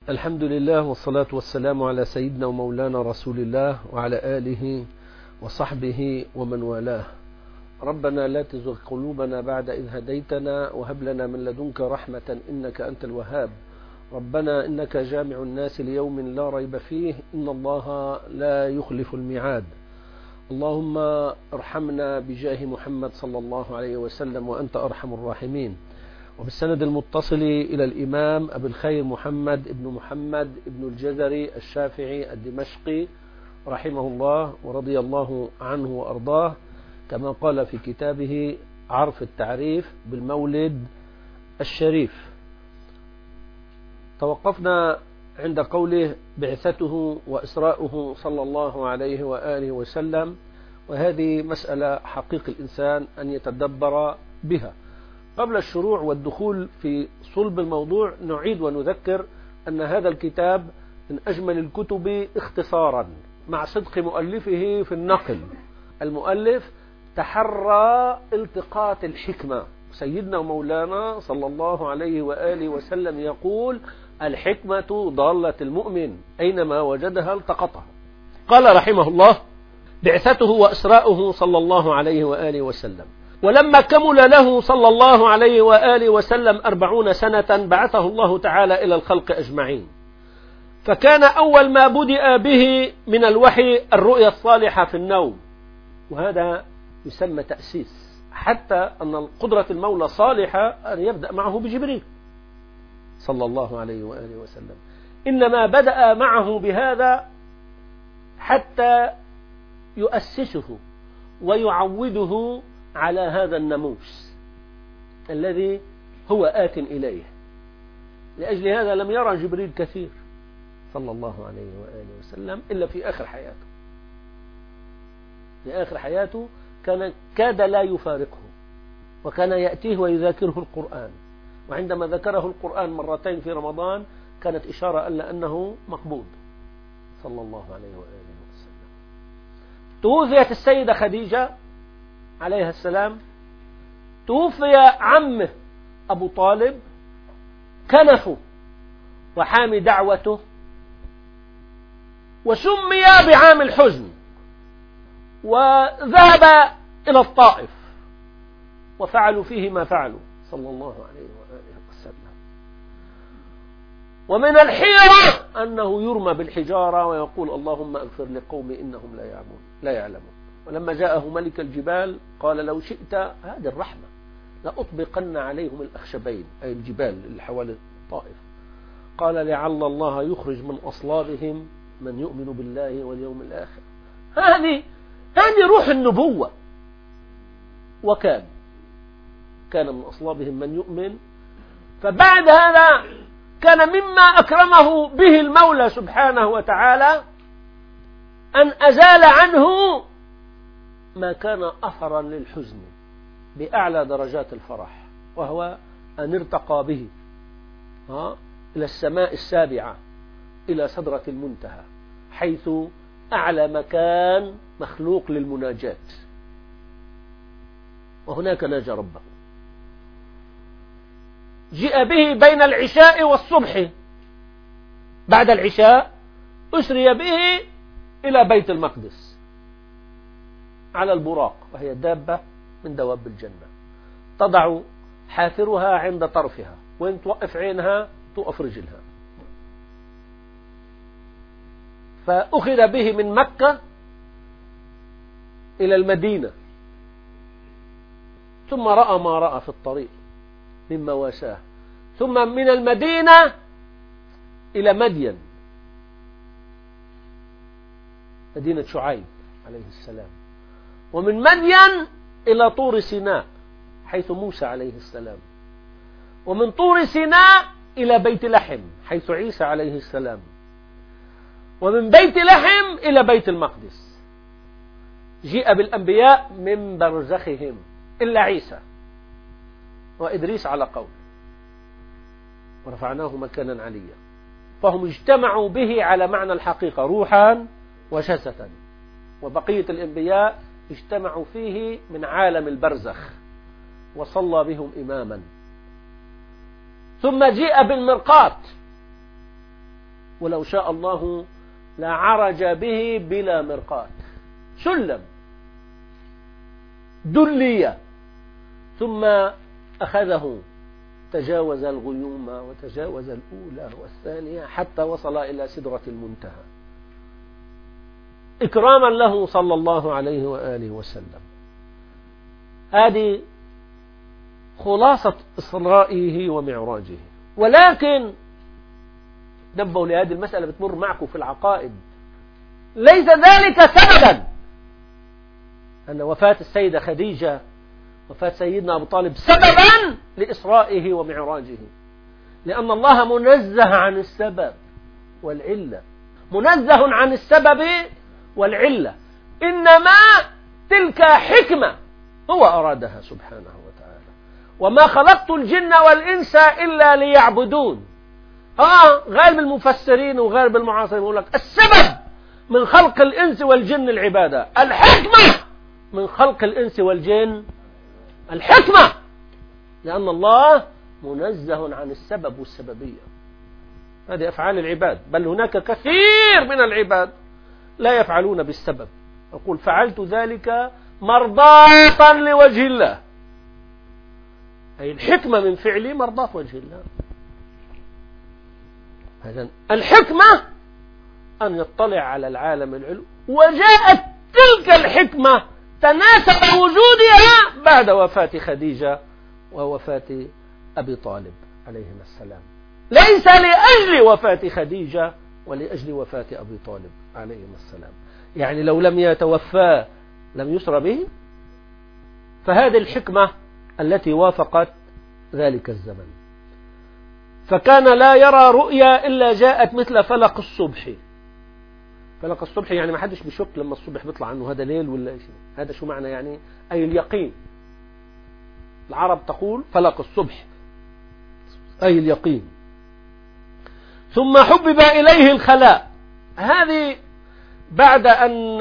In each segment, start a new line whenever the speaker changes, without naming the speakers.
الحمد لله والصلاة والسلام على سيدنا ومولانا رسول الله وعلى آله وصحبه ومن والاه. ربنا لا تزغ قلوبنا بعد إذ هديتنا وهب لنا من لدنك رحمة إنك أنت الوهاب. ربنا إنك جامع الناس ليوم لا ريب فيه إن الله لا يخلف الميعاد. اللهم ارحمنا بجاه محمد صلى الله عليه وسلم وأنت أرحم الراحمين. وبالسند المتصل إلى الإمام أبي الخير محمد ابن الجزري الشافعي الدمشقي رحمه الله ورضي الله عنه وأرضاه، كما قال في كتابه عرف التعريف بالمولد الشريف. توقفنا عند قوله بعثته وإسراؤه صلى الله عليه وآله وسلم، وهذه مسألة حقيق الإنسان أن يتدبر بها. قبل الشروع والدخول في صلب الموضوع نعيد ونذكر أن هذا الكتاب من أجمل الكتب اختصارا مع صدق مؤلفه في النقل. المؤلف تحرى التقاط الحكمة. سيدنا ومولانا صلى الله عليه وآله وسلم يقول: الحكمة ضالة المؤمن أينما وجدها التقطها. قال رحمه الله: بعثته وإسراؤه صلى الله عليه وآله وسلم. ولما كمل له صلى الله عليه وآله وسلم 40 سنة بعثه الله تعالى إلى الخلق أجمعين، فكان أول ما بدأ به من الوحي الرؤيا الصالحة في النوم، وهذا يسمى تأسيس، حتى أن قدرة المولى صالحة أن يبدأ معه بجبريل صلى الله عليه وآله وسلم. إنما بدأ معه بهذا حتى يؤسسه ويعوده على هذا الناموس الذي هو آت إليه. لأجل هذا لم يرى جبريل كثير صلى الله عليه وآله وسلم إلا في آخر حياته. في آخر حياته كاد لا يفارقه، وكان يأتيه ويذاكره القرآن، وعندما ذكره القرآن مرتين في رمضان كانت إشارة إلا أنه مقبوض صلى الله عليه وآله وسلم. توفيت السيدة خديجة عليها السلام، توفي عمه أبو طالب كنفه وحامي دعوته، وسمي بعام الحزن، وذهب إلى الطائف وفعلوا فيه ما فعلوا صلى الله عليه وآله وسلم. ومن الحيرة أنه يرمى بالحجارة ويقول: اللهم اغفر لقومي إنهم لا يعلمون. ولما جاءه ملك الجبال قال: لو شئت هذه الرحمة لأطبقن عليهم الأخشبين، أي الجبال اللي حوالي الطائف. قال: لعل الله يخرج من أصلابهم من يؤمن بالله واليوم الآخر. هذه روح النبوة. وكان من أصلابهم من يؤمن. فبعد هذا كان مما أكرمه به المولى سبحانه وتعالى أن أزال عنه ما كان أثرا للحزن بأعلى درجات الفرح، وهو أن ارتقى به إلى السماء السابعة، إلى سدرة المنتهى، حيث أعلى مكان مخلوق للمناجاة، وهناك ناجى ربه. جاء به بين العشاء والصبح. بعد العشاء أسري به إلى بيت المقدس على البراق، وهي دابة من دواب الجنة، تضع حافرها عند طرفها، وين توقف عينها توقف رجلها. فأخذ به من مكة إلى المدينة، ثم رأى ما رأى في الطريق من مواساه، ثم من المدينة إلى مدين، مدينة شعيب عليه السلام، ومن مدين إلى طور سيناء حيث موسى عليه السلام، ومن طور سيناء إلى بيت لحم حيث عيسى عليه السلام، ومن بيت لحم إلى بيت المقدس. جاء بالأنبياء من برزخهم إلا عيسى وإدريس على قول، ورفعناه مكانا عليا. فهم اجتمعوا به على معنى الحقيقة روحا وجسدا، وبقية الأنبياء اجتمعوا فيه من عالم البرزخ، وصلى بهم إماما. ثم جاء بالمرقات ولو شاء الله لعرج به بلا مرقاة، سلم دلية، ثم أخذه تجاوز الغيوم وتجاوز الأولى والثانية حتى وصل إلى سدرة المنتهى، إكراما له صلى الله عليه وآله وسلم. هذه خلاصة إسرائه ومعراجه. ولكن نبهوا لهذه المسألة بتمر معكم في العقائد، ليس ذلك سببا أن وفاة السيدة خديجة، وفاة سيدنا أبو طالب، سببا لإسرائه ومعراجه، لأن الله منزه عن السبب والعلة، منزه عن السبب والعلة، إنما تلك حكمة هو أرادها سبحانه وتعالى. وما خلقت الجن والإنس إلا ليعبدون. غالب المفسرين وغالب المعاصرين يقول لك السبب من خلق الإنس والجن العبادة، الحكمة من خلق الإنس والجن الحكمة، لأن الله منزه عن السبب والسببية. هذه أفعال العباد، بل هناك كثير من العباد لا يفعلون بالسبب. أقول فعلت ذلك مرضاة لوجه الله، أي الحكمة من فعلي مرضاة وجه الله. الحكمة أن يطلع على العالم العلو، وجاءت تلك الحكمة تناسب وجودها بعد وفاة خديجة ووفاة أبي طالب عليهم السلام، ليس لأجل وفاة خديجة ولأجل وفاة أبي طالب عليهم السلام. يعني لو لم يتوفى لم يسر به، فهذه الحكمة التي وافقت ذلك الزمن. فكان لا يرى رؤيا إلا جاءت مثل فلق الصبح. فلق الصبح يعني ما حدش بيشك لما الصبح بيطلع عنه هذا ليل ولا شيء. هذا شو معنى يعني؟ أي اليقين. العرب تقول فلق الصبح أي اليقين. ثم حبب إليه الخلاء، هذه بعد أن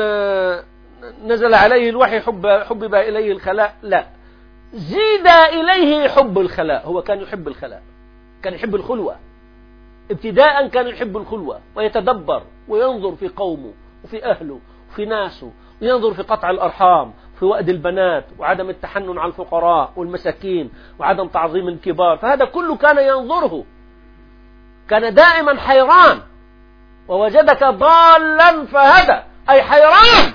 نزل عليه الوحي حبب إليه الخلاء، لا، زيد إليه حب الخلاء. هو كان يحب الخلاء، كان يحب الخلوة، ابتداء كان يحب الخلوة ويتدبر وينظر في قومه وفي أهله وفي ناسه، وينظر في قطع الأرحام، في وأد البنات، وعدم التحنن على الفقراء والمساكين، وعدم تعظيم الكبار. فهذا كله كان ينظره، كان دائما حيران. ووجدك ضالا فهدى، أي حيران،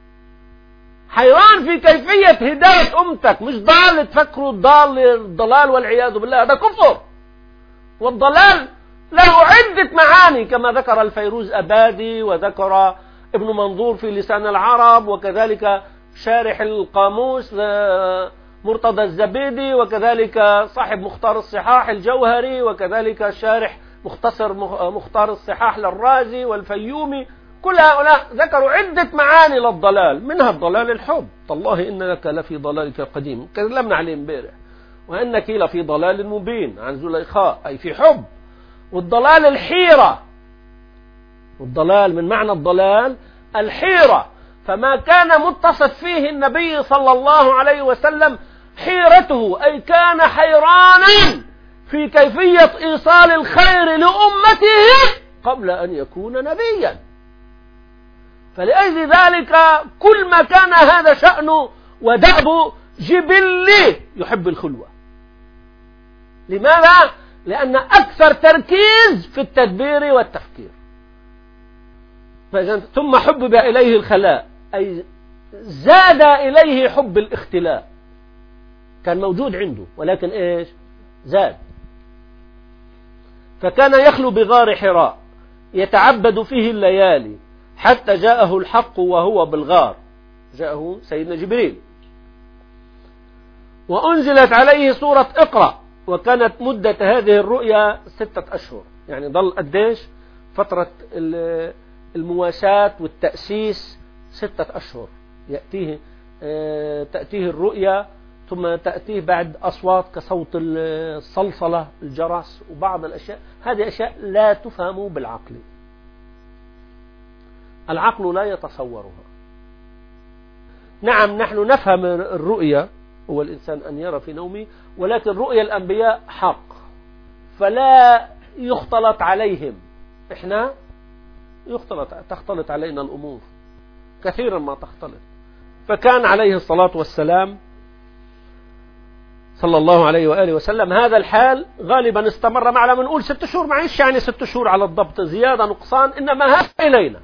حيران في كيفية هداية أمتك. مش ضال تفكروا الضلال والعياذ بالله، هذا كفر. والضلال له عدة معاني كما ذكر الفيروز أبادي، وذكر ابن منظور في لسان العرب، وكذلك شارح القاموس مرتضى الزبيدي، وكذلك صاحب مختار الصحاح الجوهري، وكذلك شارح مختصر مختار الصحاح للرازي والفيومي. كل هؤلاء ذكروا عدة معاني للضلال، منها الضلال الحب. تالله إنك لفي ضلالك القديم، تكلمنا عليه امبارح. وإنك لفي ضلال مبين عن زليخاء، أي في حب. والضلال الحيرة، والضلال من معنى الضلال الحيرة. فما كان متصف فيه النبي صلى الله عليه وسلم حيرته، أي كان حيرانا في كيفية إيصال الخير لأمته قبل أن يكون نبيا. فلأجل ذلك كل ما كان هذا شأنه ودأبه جبلي يحب الخلوة. لماذا؟ لأن أكثر تركيز في التدبير والتفكير. ثم حبب إليه الخلاء، أي زاد إليه حب الاختلاء. كان موجود عنده ولكن إيش؟ زاد. فكان يخلو بغار حراء يتعبد فيه الليالي حتى جاءه الحق وهو بالغار، جاءه سيدنا جبريل، وأنزلت عليه سورة اقرأ. وكانت مدة هذه الرؤيا 6 أشهر. يعني ظل قديش فترة المواساة والتأسيس؟ 6 أشهر. تأتيه الرؤيا، ثم تأتيه بعد أصوات كصوت الصلصلة، الجرس، وبعض الأشياء. هذه أشياء لا تفهم بالعقل، العقل لا يتصورها. نعم نحن نفهم الرؤيا، هو الإنسان أن يرى في نومه، ولكن رؤيا الأنبياء حق، فلا يختلط عليهم إحنا تختلط علينا الأمور كثيرا ما تختلط. فكان عليه الصلاة والسلام صلى الله عليه وآله وسلم هذا الحال غالبا استمر معنا. بنقول 6 شهور، معيش يعني 6 شهور على الضبط، زيادة نقصان، إنما هذا إلينا.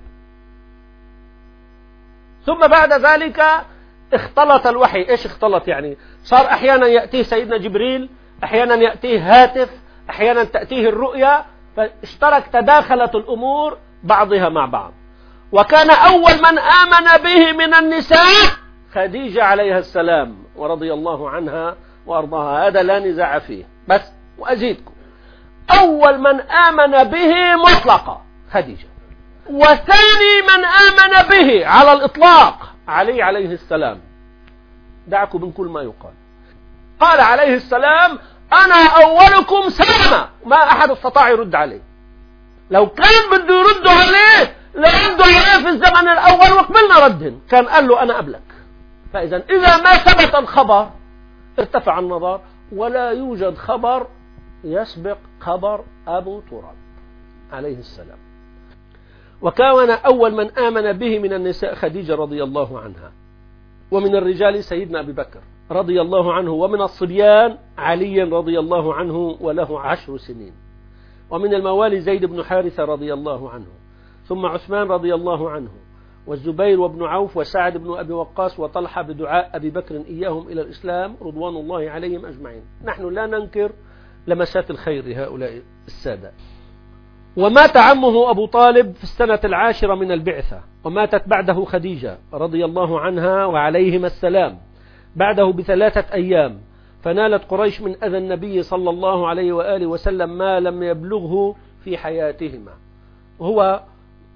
ثم بعد ذلك اختلط الوحي. إيش اختلط يعني؟ صار أحيانا يأتيه سيدنا جبريل، أحيانا يأتيه هاتف، أحيانا تأتيه الرؤيا، فاشترك تداخلت الأمور بعضها مع بعض. وكان أول من آمن به من النساء خديجة عليها السلام ورضي الله عنها وأرضاها، هذا لا نزاع فيه. بس وأزيدكم، أول من آمن به مطلقا خديجة، وثاني من آمن به على الإطلاق علي عليه السلام. دعكم من كل ما يقال. قال عليه السلام: أنا أولكم سلما. ما أحد استطاع يرد عليه. لو كان بده يردوا عليه لردوا عليه في الزمن الأول وقبلنا ردهن، كان قال له أنا قبلك. فإذا إذا ما ثبت الخبر ارتفع النظر، ولا يوجد خبر يسبق خبر أبو تراب عليه السلام. وكان أول من آمن به من النساء خديجة رضي الله عنها، ومن الرجال سيدنا أبي بكر رضي الله عنه، ومن الصبيان علي رضي الله عنه وله 10 سنين، ومن الموالي زيد بن حارثة رضي الله عنه، ثم عثمان رضي الله عنه، والزبير وابن عوف وسعد بن أبي وقاص وطلحة بدعاء أبي بكر إياهم إلى الإسلام رضوان الله عليهم أجمعين. نحن لا ننكر لمسات الخير لهؤلاء السادة. ومات عمه أبو طالب في السنة 10 من البعثة، وماتت بعده خديجة رضي الله عنها وعليهما السلام بعده ب3 أيام، فنالت قريش من أذى النبي صلى الله عليه وآله وسلم ما لم يبلغه في حياتهما. وهو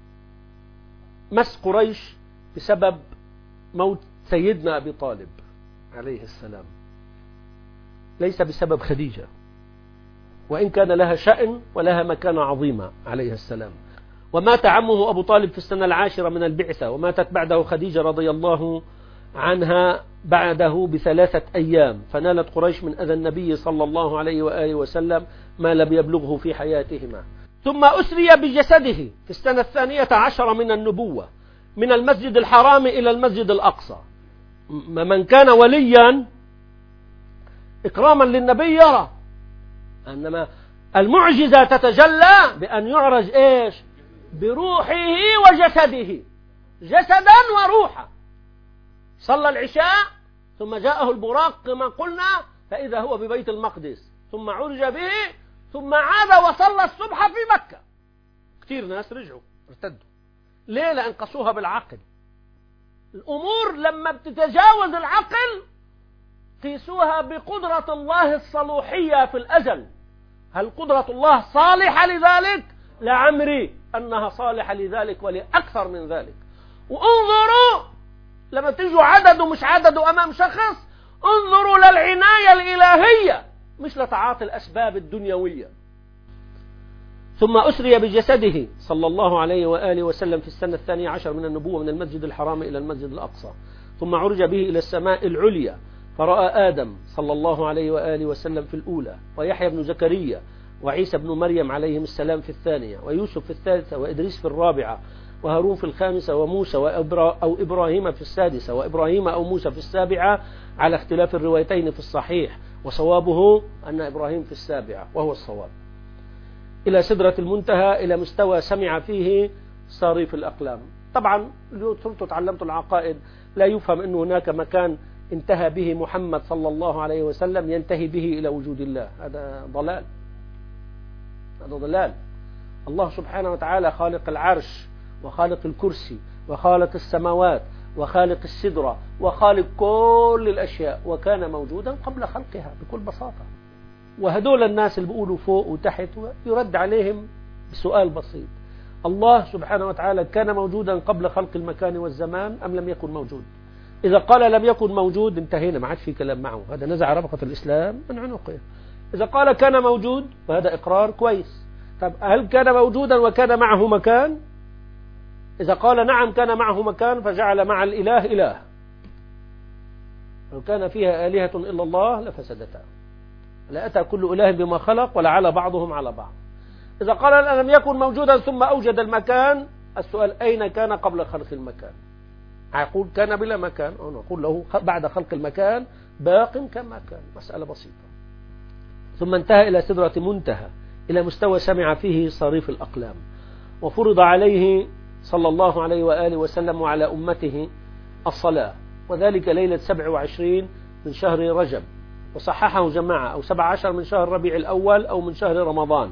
مس قريش بسبب موت سيدنا أبي طالب عليه السلام، ليس بسبب خديجة، وإن كان لها شأن ولها مكانة عظيمة عليه السلام. ومات عمه أبو طالب في السنة 10 من البعثة، وماتت بعده خديجة رضي الله عنها بعده ب3 أيام، فنالت قريش من أذى النبي صلى الله عليه وآله وسلم ما لم يبلغه في حياتهما. ثم أسري بجسده في السنة 12 من النبوة من المسجد الحرام إلى المسجد الأقصى. من كان وليا إكراما للنبي يرى، إنما المعجزة تتجلى بأن يعرج إيش؟ بروحه وجسده، جسدا وروحا. صلى العشاء ثم جاءه البراق كما قلنا فإذا هو ببيت المقدس، ثم عرج به، ثم عاد وصلى الصبح في مكة. كثير ناس رجعوا ارتدوا. ليه؟ لأن قصوها بالعقل. الأمور لما بتتجاوز العقل قيسوها بقدرة الله الصلوحية في الأزل. هل قدرة الله صالحة لذلك؟ لعمري أنها صالحة لذلك ولأكثر من ذلك. وانظروا لما تجوا عدد ومش عدد أمام شخص، انظروا للعناية الإلهية مش لتعاطي الأسباب الدنيوية. ثم أسري بجسده صلى الله عليه وآله وسلم في السنة 12 من النبوة من المسجد الحرام إلى المسجد الأقصى، ثم عرج به إلى السماء العليا، فرأى آدم صلى الله عليه وآله وسلم في الأولى، ويحيى بن زكريا، وعيسى بن مريم عليهم السلام في الثانية، ويوسف في الثالثة، وإدريس في الرابعة، وهارون في الخامسة، وموسى أو إبراهيم في السادسة، وإبراهيم أو موسى في السابعة على اختلاف الروايتين في الصحيح، وصوابه أن إبراهيم في السابعة وهو الصواب، إلى سدرة المنتهى، إلى مستوى سمع فيه صريف الأقلام. طبعا اليوم صرتوا تعلمتوا العقائد، لا يفهم أن هناك مكان انتهى به محمد صلى الله عليه وسلم ينتهي به إلى وجود الله. هذا ضلال، هذا ضلال. الله سبحانه وتعالى خالق العرش وخالق الكرسي وخالق السماوات وخالق السدرة وخالق كل الأشياء، وكان موجودا قبل خلقها بكل بساطة. وهدول الناس اللي بيقولوا فوق وتحت يرد عليهم بسؤال بسيط: الله سبحانه وتعالى كان موجودا قبل خلق المكان والزمان أم لم يكن موجود؟ إذا قال لم يكن موجود انتهينا، ما عاد في كلام معه، هذا نزع ربقة الإسلام من عنقه. إذا قال كان موجود فهذا إقرار كويس. طب هل كان موجودا وكان معه مكان؟ إذا قال نعم كان معه مكان فجعل مع الإله إله، لو كان فيها آلهة إلا الله لفسدتا، لأتى كل إله بما خلق ولعلى بعضهم على بعض. إذا قال لم يكن موجودا ثم أوجد المكان، السؤال أين كان قبل خلق المكان؟ يقول كان بلا مكان، نقول له بعد خلق المكان باق كما كان. مسألة بسيطة. ثم انتهى إلى سدرة منتهى، إلى مستوى سمع فيه صريف الأقلام، وفرض عليه صلى الله عليه وآله وسلم وعلى أمته الصلاة، وذلك ليلة 27 من شهر رجب، وصححه جماعة، أو 17 من شهر ربيع الأول أو من شهر رمضان،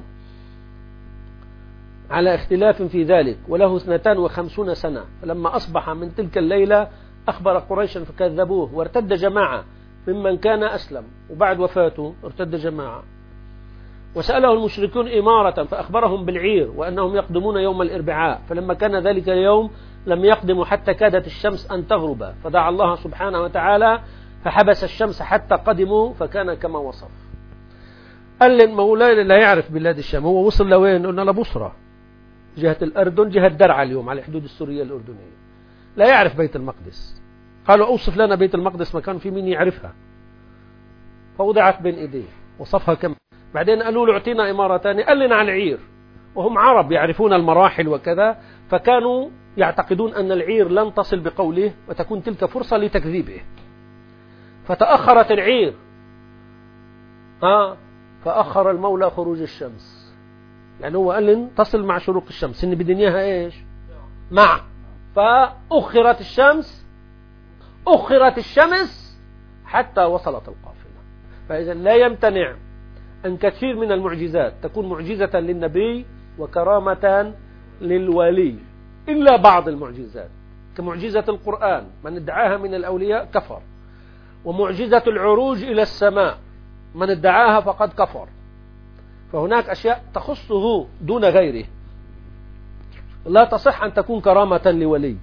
على اختلاف في ذلك، وله 52 سنة. فلما أصبح من تلك الليلة أخبر قريشا فكذبوه، وارتد جماعة ممن كان أسلم، وبعد وفاته ارتد جماعة. وسأله المشركون إمارة فأخبرهم بالعير وأنهم يقدمون يوم الأربعاء، فلما كان ذلك اليوم لم يقدموا حتى كادت الشمس أن تغرب، فدعا الله سبحانه وتعالى فحبس الشمس حتى قدموا، فكان كما وصف. قال لي مولاي لا يعرف بلاد الشام، هو وصل لوين؟ قلنا لبصرة جهة الأردن، جهة درعا اليوم على الحدود السورية الأردنية، لا يعرف بيت المقدس. قالوا أوصف لنا بيت المقدس مكان في مين يعرفها، فوضعت بين إيديه وصفها كم. بعدين قالوا له اعطينا إمارة ثانية، قال لنا على العير، وهم عرب يعرفون المراحل وكذا، فكانوا يعتقدون أن العير لن تصل بقوله وتكون تلك فرصة لتكذيبه، فتأخرت العير. فأخر المولى خروج الشمس، يعني هو قال لن تصل مع شروق الشمس، إن بدنا إياها إيش مع، فأخرت الشمس حتى وصلت القافلة. فإذا لا يمتنع أن كثير من المعجزات تكون معجزة للنبي وكرامة للولي، إلا بعض المعجزات كمعجزة القرآن من ادعاها من الأولياء كفر، ومعجزة العروج إلى السماء من ادعاها فقد كفر. فهناك أشياء تخصه دون غيره، لا تصح أن تكون كرامة لولي.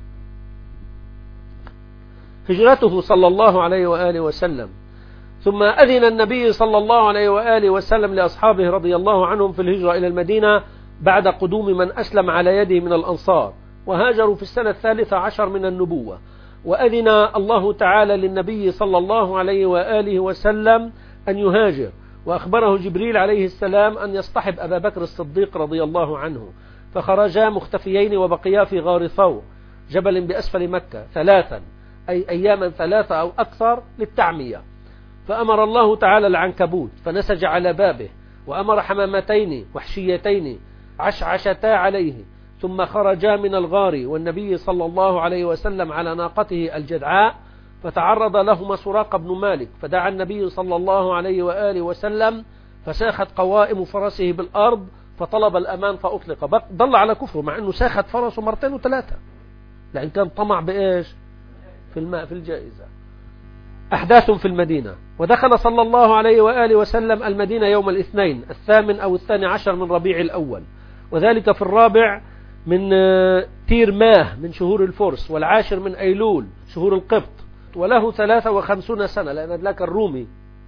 هجرته صلى الله عليه وآله وسلم، ثم أذن النبي صلى الله عليه وآله وسلم لأصحابه رضي الله عنهم في الهجرة إلى المدينة بعد قدوم من أسلم على يده من الأنصار، وهاجروا في السنة 13 من النبوة. وأذن الله تعالى للنبي صلى الله عليه وآله وسلم أن يهاجر، وأخبره جبريل عليه السلام أن يصطحب أبا بكر الصديق رضي الله عنه، فخرجا مختفيين وبقيا في غار ثور جبل بأسفل مكة 3 أي أياما 3 أو أكثر للتعمية. فأمر الله تعالى العنكبوت فنسج على بابه، وأمر حمامتين وحشيتين عشعشتا عليه، ثم خرجا من الغار والنبي صلى الله عليه وسلم على ناقته الجدعاء، فتعرض لهما سراق بن مالك، فدعا النبي صلى الله عليه وآله وسلم، فساخت قوائم فرسه بالأرض، فطلب الأمان فأطلق. ضل على كفره مع أنه ساخت فرسه 2 و3، لأن كان طمع بإيش؟ في الماء، في الجائزة. أحداث في المدينة. ودخل صلى الله عليه وآله وسلم المدينة يوم الاثنين 8 أو 12 من ربيع الأول، وذلك في 4 من تير ماه من شهور الفرس، وال10 من أيلول شهور القبط، وله 53 سنة، لأن ذاك الرومي،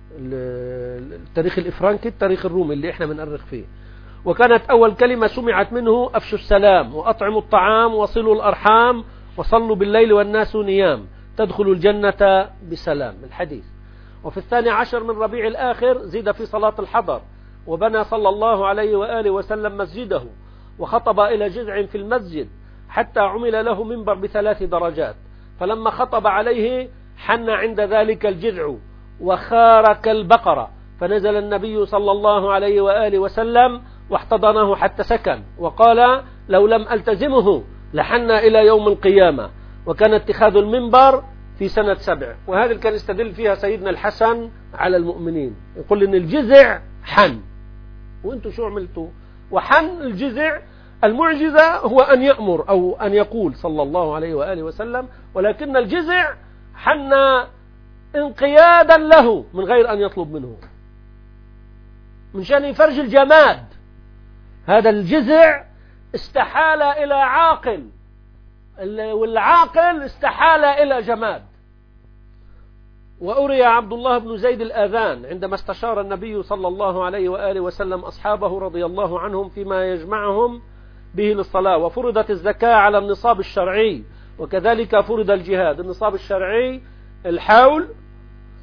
التاريخ الإفرنكي التاريخ الرومي اللي احنا بنأرخ فيه. وكانت أول كلمة سمعت منه أفشوا السلام وأطعموا الطعام وصلوا الأرحام وصلوا بالليل والناس نيام تدخلوا الجنة بسلام، الحديث. وفي 12 من ربيع الآخر زيد في صلاة الحضر، وبنى صلى الله عليه وآله وسلم مسجده، وخطب إلى جذع في المسجد حتى عمل له منبر ب3 درجات، فلما خطب عليه حن عند ذلك الجذع وخارك البقرة، فنزل النبي صلى الله عليه وآله وسلم واحتضنه حتى سكن، وقال لو لم ألتزمه لحن إلى يوم القيامة. وكان اتخاذ المنبر في سنة 7، وهذا كان يستدل فيها سيدنا الحسن على المؤمنين، يقول إن الجذع حن، وانتم شو عملتوا؟ وحن الجذع. المعجزة هو أن يأمر أو أن يقول صلى الله عليه وآله وسلم، ولكن الجذع حن انقيادا له من غير أن يطلب منه، من شأن فرج الجماد. هذا الجذع استحال إلى عاقل، والعاقل استحال إلى جماد. وأري عبد الله بن زيد الآذان عندما استشار النبي صلى الله عليه وآله وسلم أصحابه رضي الله عنهم فيما يجمعهم به للصلاة. وفرضت الزكاة على النصاب الشرعي، وكذلك فرض الجهاد. النصاب الشرعي الحول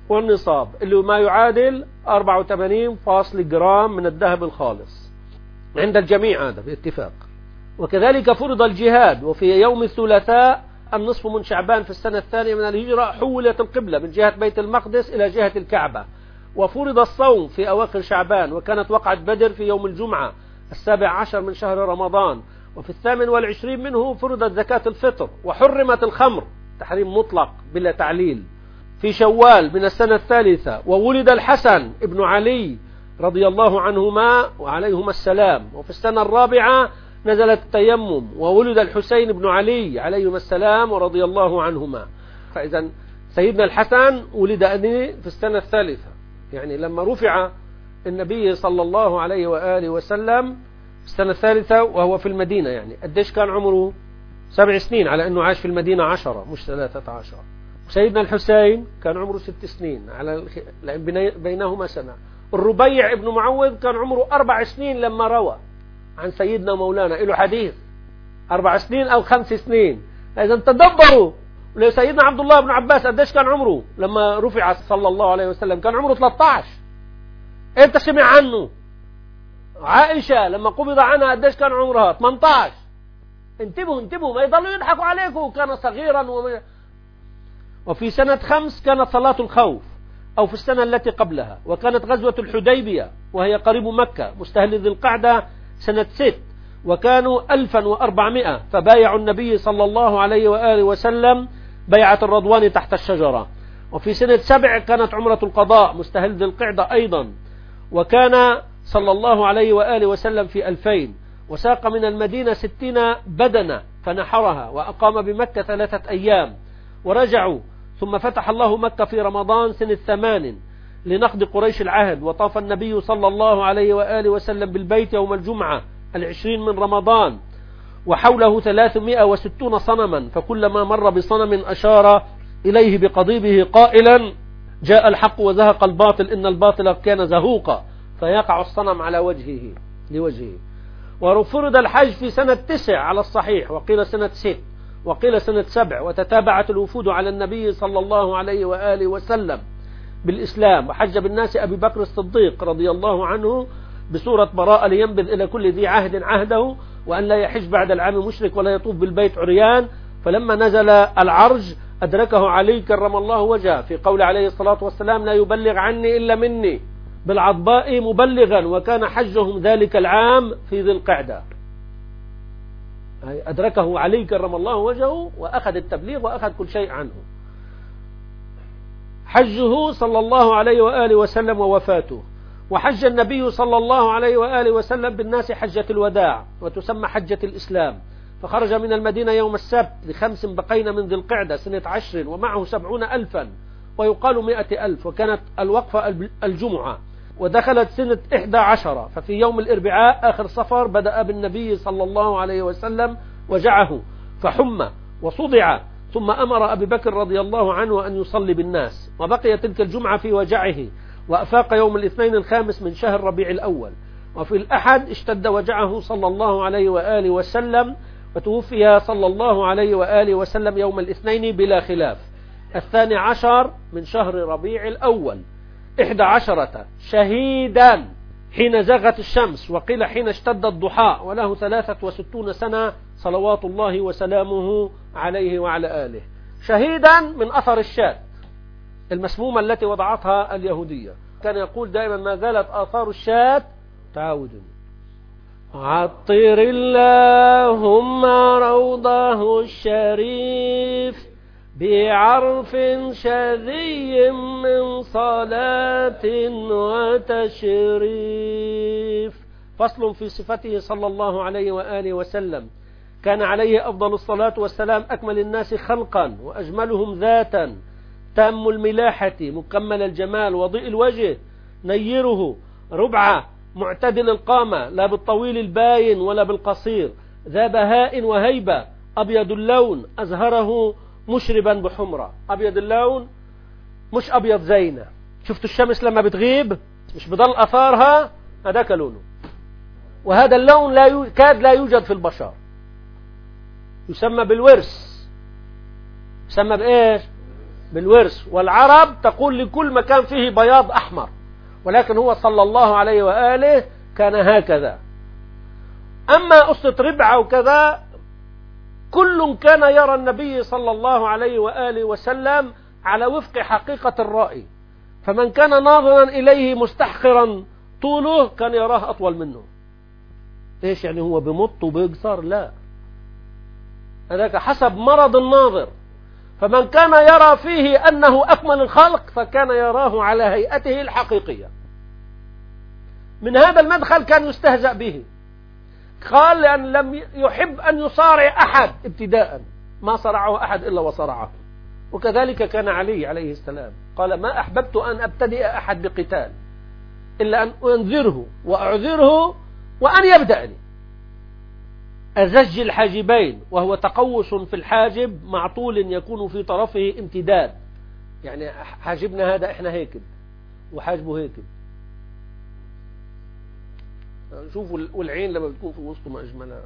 والنصاب اللي ما يعادل 84 فاصل جرام من الذهب الخالص. عند الجميع هذا باتفاق. وكذلك فرض الجهاد، وفي يوم الثلاثاء النصف من شعبان في السنة الثانية من الهجرة حولت القبلة من جهة بيت المقدس إلى جهة الكعبة. وفرض الصوم في أواخر شعبان، وكانت وقعة بدر في يوم الجمعة 17 من شهر رمضان. وفي 28 منه فرضت زكاة الفطر، وحرمت الخمر تحريم مطلق بلا تعليل في شوال من السنة الثالثة. وولد الحسن ابن علي رضي الله عنهما وعليهما السلام. وفي السنة الرابعة نزل التيمم، وولد الحسين بن علي عليهما السلام ورضي الله عنهما. فإذا سيدنا الحسن ولد في السنة الثالثة، يعني لما رفع النبي صلى الله عليه وآله وسلم في السنة الثالثة وهو في المدينة. يعني قديش كان عمره؟ 7 سنين، على أنه عاش في المدينة 10 مش 13. سيدنا الحسين كان عمره 6 سنين لأن بينهما سنة. الربيع ابن معوذ كان عمره 4 سنين لما روى عن سيدنا مولانا، له حديث 4 سنين أو 5 سنين. إذا تدبروا سيدنا عبد الله بن عباس قديش كان عمره لما رفع صلى الله عليه وسلم؟ كان عمره 13. امتى سمع عنه؟ عائشة لما قبض عنها قديش كان عمرها؟ 18. انتبهوا ما يضلوا يضحكوا عليكم، كان صغيرا. وفي سنة 5 كانت صلاة الخوف، أو في السنة التي قبلها. وكانت غزوة الحديبية وهي قريب مكة مستهل ذي القعدة سنة 6، وكانوا 1400 فبايعوا النبي صلى الله عليه وآله وسلم بيعة الرضوان تحت الشجرة. وفي سنة 7 كانت عمرة القضاء مستهل ذي القعدة أيضا، وكان صلى الله عليه وآله وسلم في 2000. وساق من المدينة 60 بدنة فنحرها، وأقام بمكة 3 أيام ورجعوا. ثم فتح الله مكة في رمضان سنة 8 لنقض قريش العهد. وطاف النبي صلى الله عليه وآله وسلم بالبيت يوم الجمعة 20 من رمضان، وحوله 360 صنما، فكلما مر بصنم أشار إليه بقضيبه قائلا: جاء الحق وزهق الباطل إن الباطل كان زهوقا، فيقع الصنم على لوجهه. وفرض الحج في سنة 9 على الصحيح، وقيل سنة 6 وقيل سنة 7. وتتابعت الوفود على النبي صلى الله عليه وآله وسلم بالإسلام. وحج بالناس أبي بكر الصديق رضي الله عنه بسورة براءة لينبذ إلى كل ذي عهد عهده، وأن لا يحج بعد العام مشرك ولا يطوف بالبيت عريان. فلما نزل العرج أدركه علي كرم الله وجهه في قول عليه الصلاة والسلام: لا يبلغ عني إلا مني بالعضباء مبلغا. وكان حجهم ذلك العام في ذي القعدة. أدركه علي كرم الله وجهه وأخذ التبليغ وأخذ كل شيء عنه. حجه صلى الله عليه وآله وسلم ووفاته. وحج النبي صلى الله عليه وآله وسلم بالناس حجة الوداع، وتسمى حجة الإسلام. فخرج من المدينة يوم السبت ل5 بقين من ذي القعدة سنة 10، ومعه 70,000 ويقال 100,000. وكانت الوقفة الجمعة. ودخلت سنة 11، ففي يوم الأربعاء آخر صفر بدأ بالنبي صلى الله عليه وسلم وجعه فحمى وصدع، ثم أمر أبي بكر رضي الله عنه أن يصلي بالناس. وبقي تلك الجمعة في وجعه، وأفاق يوم الاثنين الخامس من شهر ربيع الأول. وفي الأحد اشتد وجعه صلى الله عليه وآله وسلم، وتوفي صلى الله عليه وآله وسلم يوم الاثنين بلا خلاف 12 من شهر ربيع الأول 11 شهيدا حين زغت الشمس، وقيل حين اشتد الضحى. وله 63 سنة صلوات الله وسلامه عليه وعلى آله. شهيدا من أثر الشاة المسمومة التي وضعتها اليهودية. كان يقول دائما: ما زالت آثار الشاة تعاود. عطر اللهم روضه الشريف بعرف شذي من صلاة وتشريف. فصل في صفته صلى الله عليه وآله وسلم. كان عليه أفضل الصلاة والسلام أكمل الناس خلقا وأجملهم ذاتا، تام الملاحة مكمل الجمال، وضيء الوجه، نيره ربعة، معتدل القامة، لا بالطويل الباين ولا بالقصير، ذا بهاء وهيبة، أبيض اللون، أزهره مشربا بحمرة. أبيض اللون مش أبيض زينة. شفتوا الشمس لما بتغيب مش بضل أثارها؟ هذاك لونه. وهذا اللون كاد لا يوجد في البشر، يسمى بالورث. يسمى بإيش؟ بالورث. والعرب تقول لكل مكان فيه بياض أحمر، ولكن هو صلى الله عليه وآله كان هكذا. أما قصة ربعة وكذا كل كان يرى النبي صلى الله عليه وآله وسلم على وفق حقيقة الرأي، فمن كان ناظرا إليه مستحقرا طوله كان يراه أطول منه. إيش يعني هو بمط وبيقصر؟ لا، هذاك حسب مرض الناظر. فمن كان يرى فيه أنه أكمل الخلق فكان يراه على هيئته الحقيقية. من هذا المدخل كان يستهزأ به، قال لأن لم يحب أن يصارع أحد ابتداء، ما صرعه أحد إلا وصرعه. وكذلك كان علي عليه السلام، قال ما أحببت أن أبتدئ أحد بقتال إلا أن أنذره وأعذره وأن يبدأني. أزج الحاجبين، وهو تقوس في الحاجب مع طول يكون في طرفه امتداد، يعني حاجبنا هذا إحنا هيك وحاجبه هيك. شوفوا والعين لما بتكون في وسطه ما أجملها.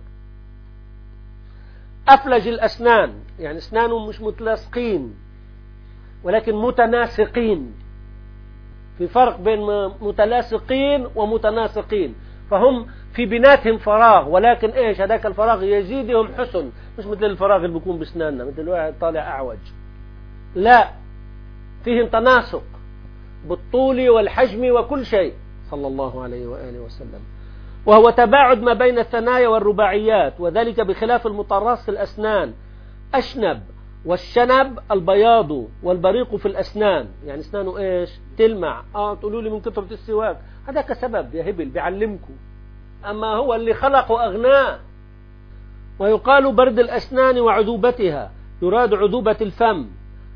أفلج الأسنان، يعني أسنانهم مش متلاصقين ولكن متناسقين. في فرق بين متلاصقين ومتناسقين، فهم في بيناتهم فراغ، ولكن إيش هذاك الفراغ يزيدهم حسن، مش مثل الفراغ اللي بيكون بسناننا مثل واحد طالع أعوج. لا، فيهم تناسق بالطول والحجم وكل شيء صلى الله عليه وآله وسلم. وهو تباعد ما بين الثنايا والرباعيات، وذلك بخلاف المتراص الأسنان. أشنب، والشنب البياض والبريق في الأسنان، يعني أسنانه إيش تلمع. تقولوا لي من كثرة السواك، هذا كسبب يا هبل بيعلمكم، أما هو اللي خلق وأغناه. ويقال برد الأسنان وعذوبتها، يراد عذوبة الفم،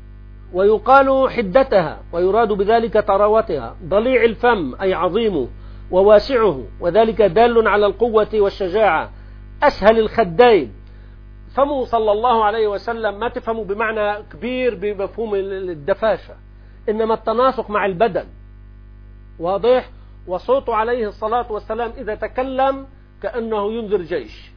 ويقال حدتها، ويراد بذلك طراوتها. ضليع الفم أي عظيمه وواسعه، وذلك دال على القوة والشجاعة. أسهل الخدين، فمه صلى الله عليه وسلم ما تفهموا بمعنى كبير بمفهوم الدفاشة، إنما التناسق مع البدن واضح. وصوته عليه الصلاة والسلام إذا تكلم كأنه ينذر جيش.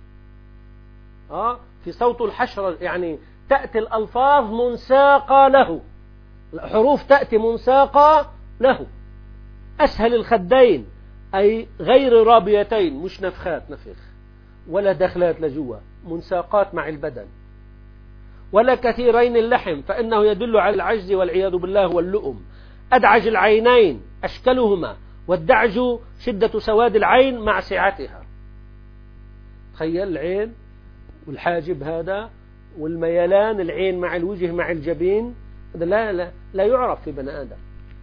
في صوت الحشر، يعني تأتي الألفاظ منساقة له، الحروف تأتي منساقة له. أسهل الخدين أي غير رابيتين، مش نفخات نفخ ولا دخلات لجوا، منساقات مع البدن. ولا كثيرين اللحم، فإنه يدل على العجز والعياذ بالله واللؤم. أدعج العينين أشكلهما، والدعج شدة سواد العين مع سعتها. تخيل العين والحاجب هذا والميلان، العين مع الوجه مع الجبين، هذا لا يعرف في بني آدم.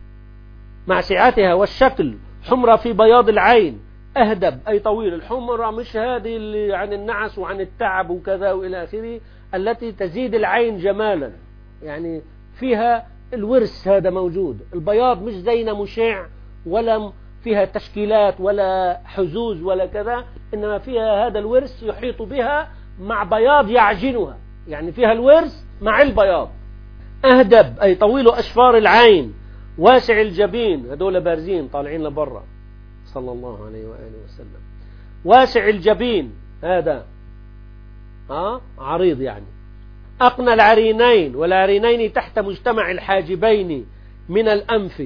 مع سعتها. والشكل حمرة في بياض العين. أهدب أي طويل. الحمرة مش هذه اللي عن النعس وعن التعب وكذا وإلى آخره، التي تزيد العين جمالا، يعني فيها الورس هذا موجود. البياض مش زينا مشع ولا فيها تشكيلات ولا حزوز ولا كذا، إنما فيها هذا الورس يحيط بها مع بياض يعجنها، يعني فيها الورس مع البياض. أهدب أي طويل أشفار العين. واسع الجبين، هذول بارزين طالعين لبرا صلى الله عليه وآله وسلم. واسع الجبين هذا عريض يعني. أقنى العرينين، والعرينين تحت مجتمع الحاجبين من الأنف.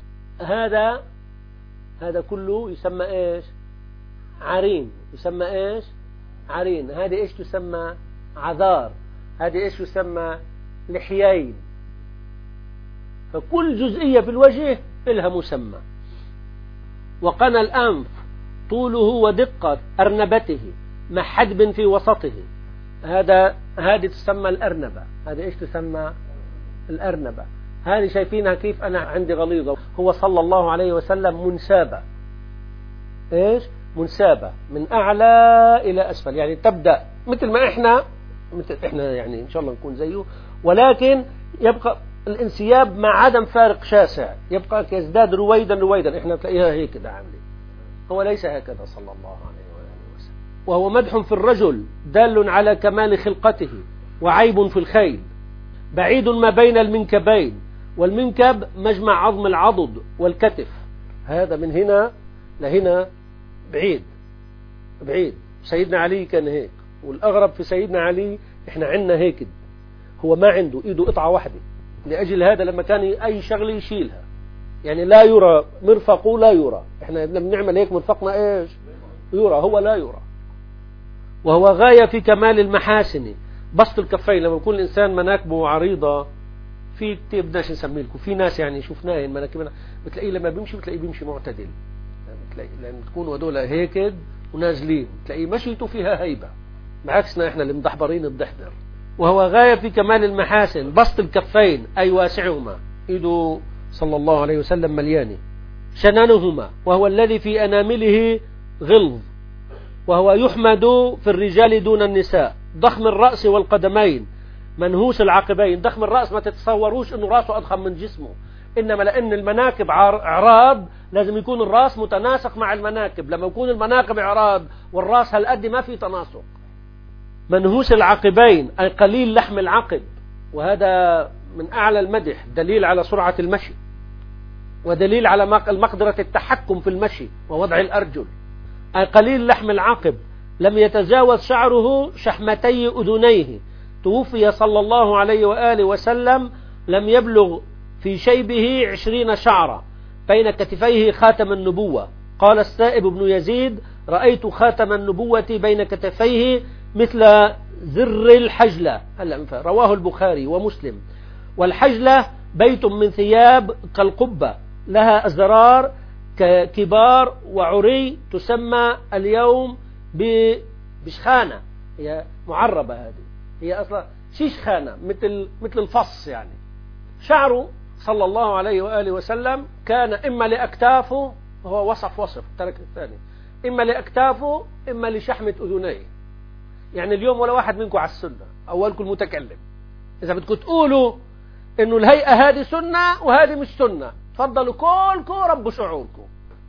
هذا كله يسمى إيش؟ عرين. يسمى إيش؟ عرين. هذه إيش تسمى؟ عذار. هذه إيش تسمى؟ لحيين. فكل جزئية في الوجه لها مسمى. وقنا الأنف طوله ودقة أرنبته مع حدب في وسطه. هذه تسمى الأرنبة. هذه إيش تسمى؟ الأرنبة. هذه شايفينها كيف أنا عندي غليظة. هو صلى الله عليه وسلم منسابة. إيش؟ منسابة من أعلى إلى أسفل، يعني تبدأ مثل ما إحنا يعني إن شاء الله نكون زيه، ولكن يبقى الانسياب مع عدم فارق شاسع، يبقى يزداد رويدا. إحنا تلاقيها هيك كده عاملين، هو ليس هكذا صلى الله عليه وآله وسلم. وهو مدح في الرجل دال على كمال خلقته، وعيب في الخيل. بعيد ما بين المنكبين، والمنكب مجمع عظم العضد والكتف. هذا من هنا لهنا بعيد. سيدنا علي كان هيك، والأغرب في سيدنا علي إحنا عندنا هيك، هو ما عنده إيده قطعة واحدة. لأجل هذا لما كان أي شغلة يشيلها، يعني لا يرى مرفقه، لا يرى. إحنا بنعمل هيك مرفقنا إيش يرى، هو لا يرى. وهو غاية في كمال المحاسن. بسط الكفين، لما يكون الإنسان مناكبه عريضة، في كتير بدناش نسمي لكم، في ناس يعني شفناه المناكب بتلاقيه لما بيمشي بتلاقيه بيمشي معتدل، بتلاقيه لأن تكونوا هدول هيك ونازلين، تلاقيه مشيته فيها هيبة، بعكسنا احنا اللي مدحبرين الضحبر. وهو غاية في كمال المحاسن. بسط الكفين أي واسعهما، إيده صلى الله عليه وسلم مليانة. شنانهما، وهو الذي في أنامله غلظ، وهو يحمد في الرجال دون النساء. ضخم الرأس والقدمين، منهوس العقبين. ضخم الرأس ما تتصوروش انه رأسه أضخم من جسمه، إنما لأن المناكب عراض لازم يكون الرأس متناسق مع المناكب. لما يكون المناكب عراض والرأس هالقد ما في تناسق. منهوس العقبين أي قليل لحم العقب، وهذا من أعلى المدح، دليل على سرعة المشي، ودليل على مقدرة التحكم في المشي ووضع الأرجل. أي قليل لحم العقب. لم يتجاوز شعره شحمتي أذنيه. توفي صلى الله عليه وآله وسلم لم يبلغ في شيبه 20 شعرة. بين كتفيه خاتم النبوة. قال السائب بن يزيد: رأيت خاتم النبوة بين كتفيه مثل زر الحجلة. رواه البخاري ومسلم. والحجلة بيت من ثياب كالقبة، لها أزرار كبار وعري، تسمى اليوم بشخانة. هي معربة، هذه هي أصلا شيشخانة، مثل الفص يعني. شعره صلى الله عليه وآله وسلم كان إما لأكتافه، وهو وصف ترك الثاني، إما لأكتافه إما لشحمة أذنيه. يعني اليوم ولا واحد منكم على السنة، أولكم متكلم. إذا بدكم تقولوا إنه الهيئة هذه سنة وهذه مش سنة، تفضلوا كلكم ربوا شعوركم.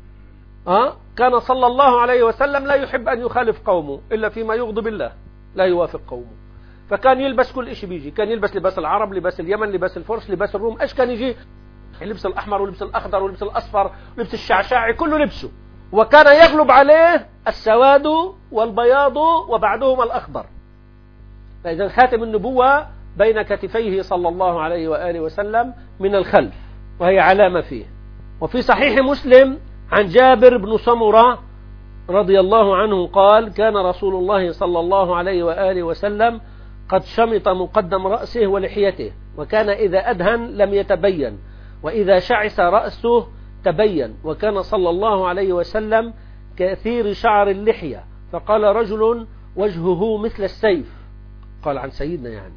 كان صلى الله عليه وسلم لا يحب أن يخالف قومه إلا فيما يغضب الله، لا يوافق قومه. فكان يلبس كل إشي بيجي، كان يلبس لباس العرب، لباس اليمن، لباس الفرس، لباس الروم. إيش كان يجي؟ اللبس الأحمر ولبس الأخضر ولبس الأصفر ولبس الشعشاعي، كله لبسه. وكان يغلب عليه السواد والبياض وبعدهم الأخضر. فإذا خاتم النبوة بين كتفيه صلى الله عليه وآله وسلم من الخلف، وهي علامة فيه. وفي صحيح مسلم عن جابر بن سمرة رضي الله عنه قال: كان رسول الله صلى الله عليه وآله وسلم قد شمط مقدم رأسه ولحيته، وكان إذا أدهن لم يتبين، وإذا شعث رأسه تبين، وكان صلى الله عليه وسلم كثير شعر اللحية. فقال رجل: وجهه مثل السيف. قال عن سيدنا يعني.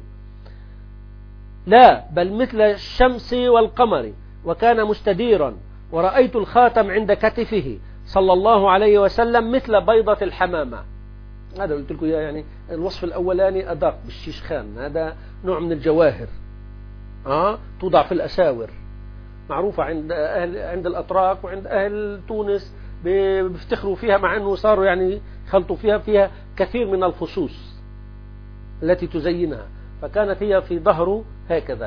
لا، بل مثل الشمس والقمر، وكان مستديرا. ورأيت الخاتم عند كتفه صلى الله عليه وسلم مثل بيضة الحمامة. هذا قلت لكم يعني الوصف الأولاني أدق بالشيشخان، هذا نوع من الجواهر توضع في الأساور، معروفة عند الأتراك وعند أهل تونس، بيفتخروا فيها، مع أنه صاروا يعني خلطوا فيها كثير من الفصوص التي تزينها. فكانت هي في ظهره هكذا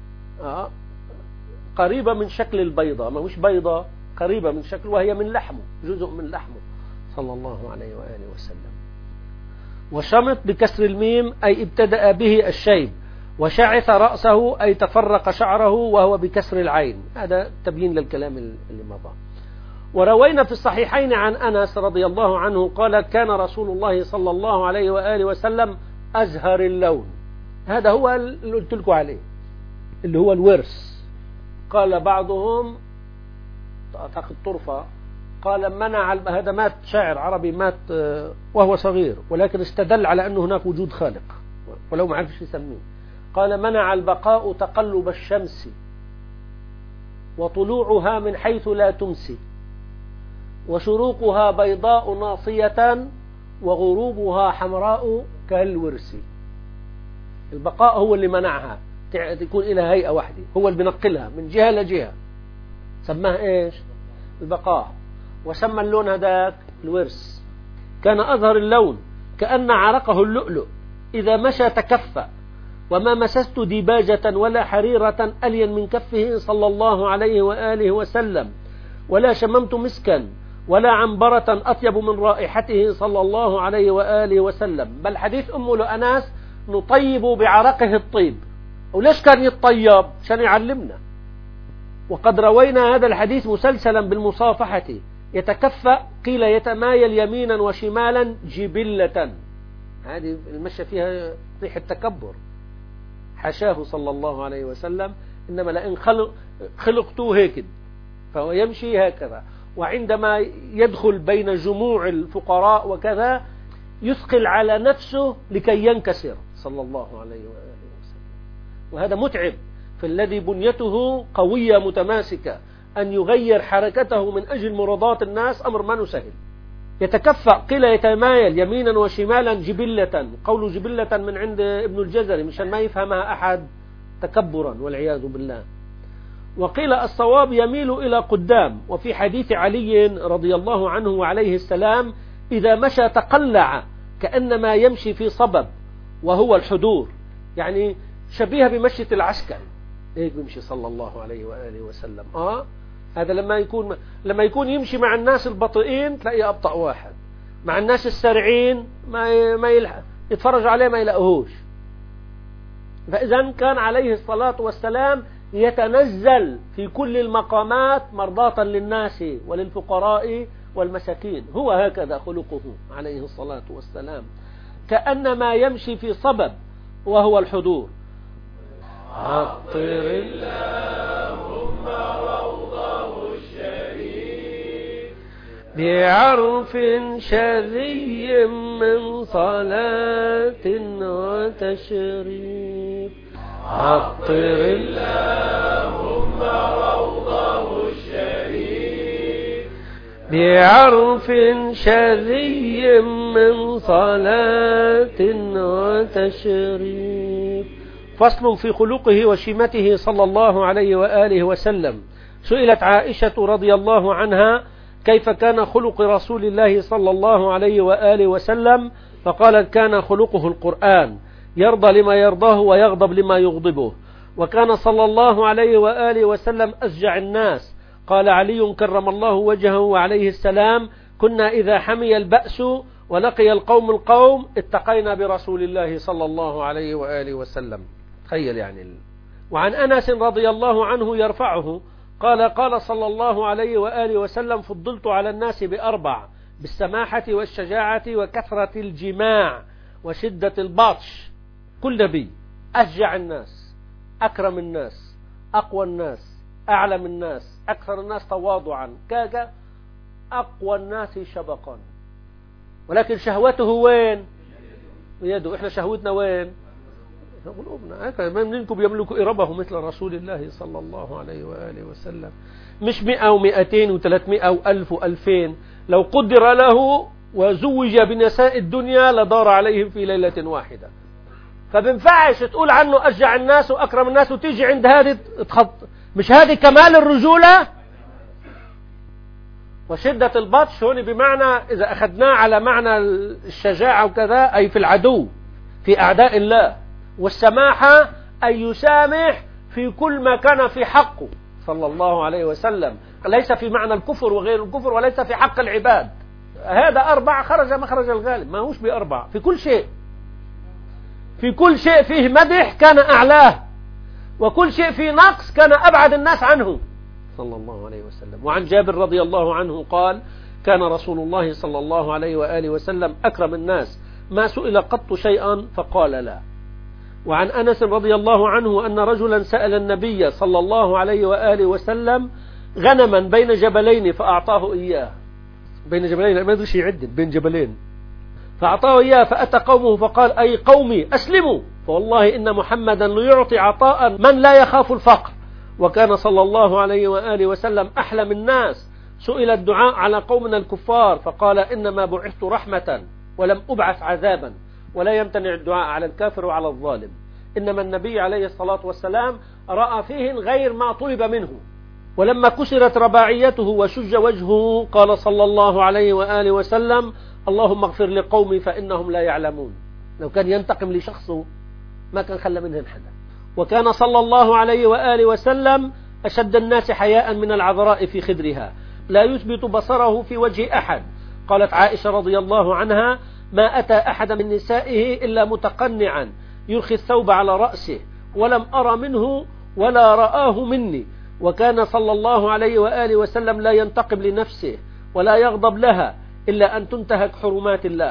قريبة من شكل البيضة، ما مش بيضة، قريبة من شكل، وهي من لحمه، جزء من لحمه صلى الله عليه وآله وسلم. وشمط بكسر الميم أي ابتدأ به الشيب. وشعث رأسه أي تفرق شعره، وهو بكسر العين. هذا تبيين للكلام اللي مضى. وروينا في الصحيحين عن أنس رضي الله عنه قال: كان رسول الله صلى الله عليه وآله وسلم أزهر اللون. هذا هو اللي قلت لكم عليه، اللي هو الورس. قال بعضهم تاخذ طرفة، قال منع، هذا مات شاعر عربي مات وهو صغير، ولكن استدل على أنه هناك وجود خالق ولو ما عرفش يسميه. قال: منع البقاء تقلب الشمس، وطلوعها من حيث لا تمسي، وشروقها بيضاء ناصية، وغروبها حمراء كالورس. البقاء هو اللي منعها تكون إلى هيئة واحدة، هو اللي بنقلها من جهة لجهة، سماه إيش؟ البقاء. وسمى اللون هذاك الورس. كان أظهر اللون كأن عرقه اللؤلؤ، إذا مشى تكفى، وما مسست ديباجة ولا حريرة ألين من كفه صلى الله عليه وآله وسلم، ولا شممت مسكا ولا عنبرة أطيب من رائحته صلى الله عليه وآله وسلم. بل حديث أم لأناس: نطيب بعرقه الطيب. وليش كان يتطيب؟ عشان يعلمنا. وقد روينا هذا الحديث مسلسلا بالمصافحة. يتكفأ قيل يتمايل يمينا وشمالا جبلة، هذه المشي فيها ريح التكبر، حاشاه صلى الله عليه وسلم، إنما لئن خلقته هيك، فهو يمشي هكذا. وعندما يدخل بين جموع الفقراء وكذا يثقل على نفسه لكي ينكسر صلى الله عليه وآله وسلم، وهذا متعب. فالذي بنيته قوية متماسكة أن يغير حركته من أجل مرضات الناس أمر ما سهل. يتكفأ، قيل يتمايل يمينا وشمالا جبلة، قول جبلة من عند ابن الجزري مشان ما يفهمها أحد تكبرا والعياذ بالله. وقيل الصواب يميل إلى قدام. وفي حديث علي رضي الله عنه وعليه السلام إذا مشى تقلع كأنما يمشي في صبب وهو الحضور، يعني شبيهة بمشية العسكر، هيك بيمشي صلى الله عليه وآله وسلم. هذا لما يكون يمشي مع الناس البطيئين تلاقيه أبطأ واحد، مع الناس السريعين ما يلحق يتفرج عليه ما يلاقوهوش. فإذا كان عليه الصلاة والسلام يتنزل في كل المقامات مرضاة للناس وللفقراء والمساكين، هو هكذا خلقه عليه الصلاة والسلام، كأنما يمشي في صبب وهو الحضور. عطر اللهم روضه الشريف بعرف شذي من صلاة وتشريف. عطر اللهم روضه الشريف بعرف شذي من صلاة وتشريف. فصل في خلقه وشيمته صلى الله عليه وآله وسلم. سئلت عائشة رضي الله عنها كيف كان خلق رسول الله صلى الله عليه وآله وسلم، فقالت كان خلقه القرآن، يرضى لما يرضاه ويغضب لما يغضبه. وكان صلى الله عليه وآله وسلم أشجع الناس. قال علي كرم الله وجهه وعليه السلام كنا إذا حمي البأس ولقي القوم اتقينا برسول الله صلى الله عليه وآله وسلم. تخيل يعني. وعن أنس رضي الله عنه يرفعه قال صلى الله عليه وآله وسلم فضلت على الناس بأربع: بالسماحة والشجاعة وكثرة الجماع وشدة البطش. كل نبي أشجع الناس، أكرم الناس، أقوى الناس، أعلم الناس، أكثر الناس تواضعا، كاكا أقوى الناس شبقا. ولكن شهوته وين؟ بيده. إحنا شهوتنا وين؟ قلوبنا. ما منكم يملك إربه مثل رسول الله صلى الله عليه وآله وسلم. مش 100 و200 و300 و1000 و2000. لو قدر له وزوج بنساء الدنيا لدار عليهم في ليلة واحدة. فبنفعش تقول عنه أشجع الناس وأكرم الناس وتيجي عند هذه تخط. مش هذه كمال الرجولة؟ وشدة البطش هون بمعنى إذا أخذناه على معنى الشجاعة وكذا أي في العدو، في أعداء الله. والسماحة أي يسامح في كل ما كان في حقه صلى الله عليه وسلم، ليس في معنى الكفر وغير الكفر، وليس في حق العباد. هذا 4 خرج مخرج الغالب، ما هوش ب4 في كل شيء. في كل شيء فيه مدح كان أعلاه، وكل شيء فيه نقص كان أبعد الناس عنه صلى الله عليه وسلم. وعن جابر رضي الله عنه قال كان رسول الله صلى الله عليه وآله وسلم أكرم الناس، ما سئل قط شيئا فقال لا. وعن أنس رضي الله عنه أن رجلا سأل النبي صلى الله عليه وآله وسلم غنما بين جبلين فأعطاه إياه. بين جبلين ما يدري يعدد بين جبلين، فأعطاه إياه. فأتى قومه فقال أي قومي أسلموا، فوالله إن محمدا ليعطي عطاء من لا يخاف الفقر. وكان صلى الله عليه وآله وسلم أحلم الناس. سئل الدعاء على قومنا الكفار فقال إنما بعثت رحمة ولم أبعث عذابا، ولا يمتنع الدعاء على الكافر وعلى الظالم. إنما النبي عليه الصلاة والسلام رأى فيهن غير ما طلب منه. ولما كسرت رباعيته وشج وجهه قال صلى الله عليه وآله وسلم اللهم اغفر لقومي فإنهم لا يعلمون. لو كان ينتقم لشخصه ما كان خلى منهم حدا. وكان صلى الله عليه وآله وسلم أشد الناس حياء من العذراء في خدرها، لا يثبت بصره في وجه أحد. قالت عائشة رضي الله عنها ما أتى أحد من نسائه إلا متقنعا يرخي الثوب على رأسه، ولم أرى منه ولا رآه مني. وكان صلى الله عليه وآله وسلم لا ينتقم لنفسه ولا يغضب لها إلا أن تنتهك حرمات الله.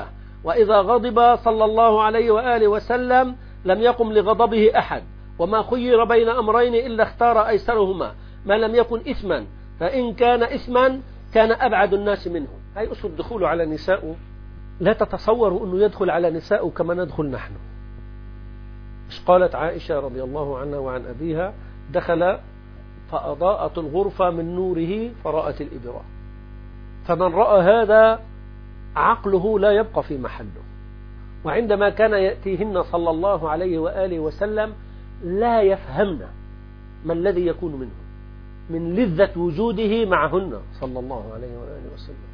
وإذا غضب صلى الله عليه وآله وسلم لم يقم لغضبه أحد، وما خير بين أمرين إلا اختار أيسرهما ما لم يكن إثما، فإن كان إثما كان أبعد الناس منه. هاي أصل الدخول على نساء، لا تتصوروا أنه يدخل على نساء كما ندخل نحن. مش قالت عائشة رضي الله عنها وعن أبيها: دخل فأضاءت الغرفة من نوره فرأت الإبرة. فمن رأى هذا عقله لا يبقى في محله. وعندما كان يأتيهن صلى الله عليه وآله وسلم لا يفهمن ما الذي يكون منه من لذة وجوده معهن صلى الله عليه وآله وسلم.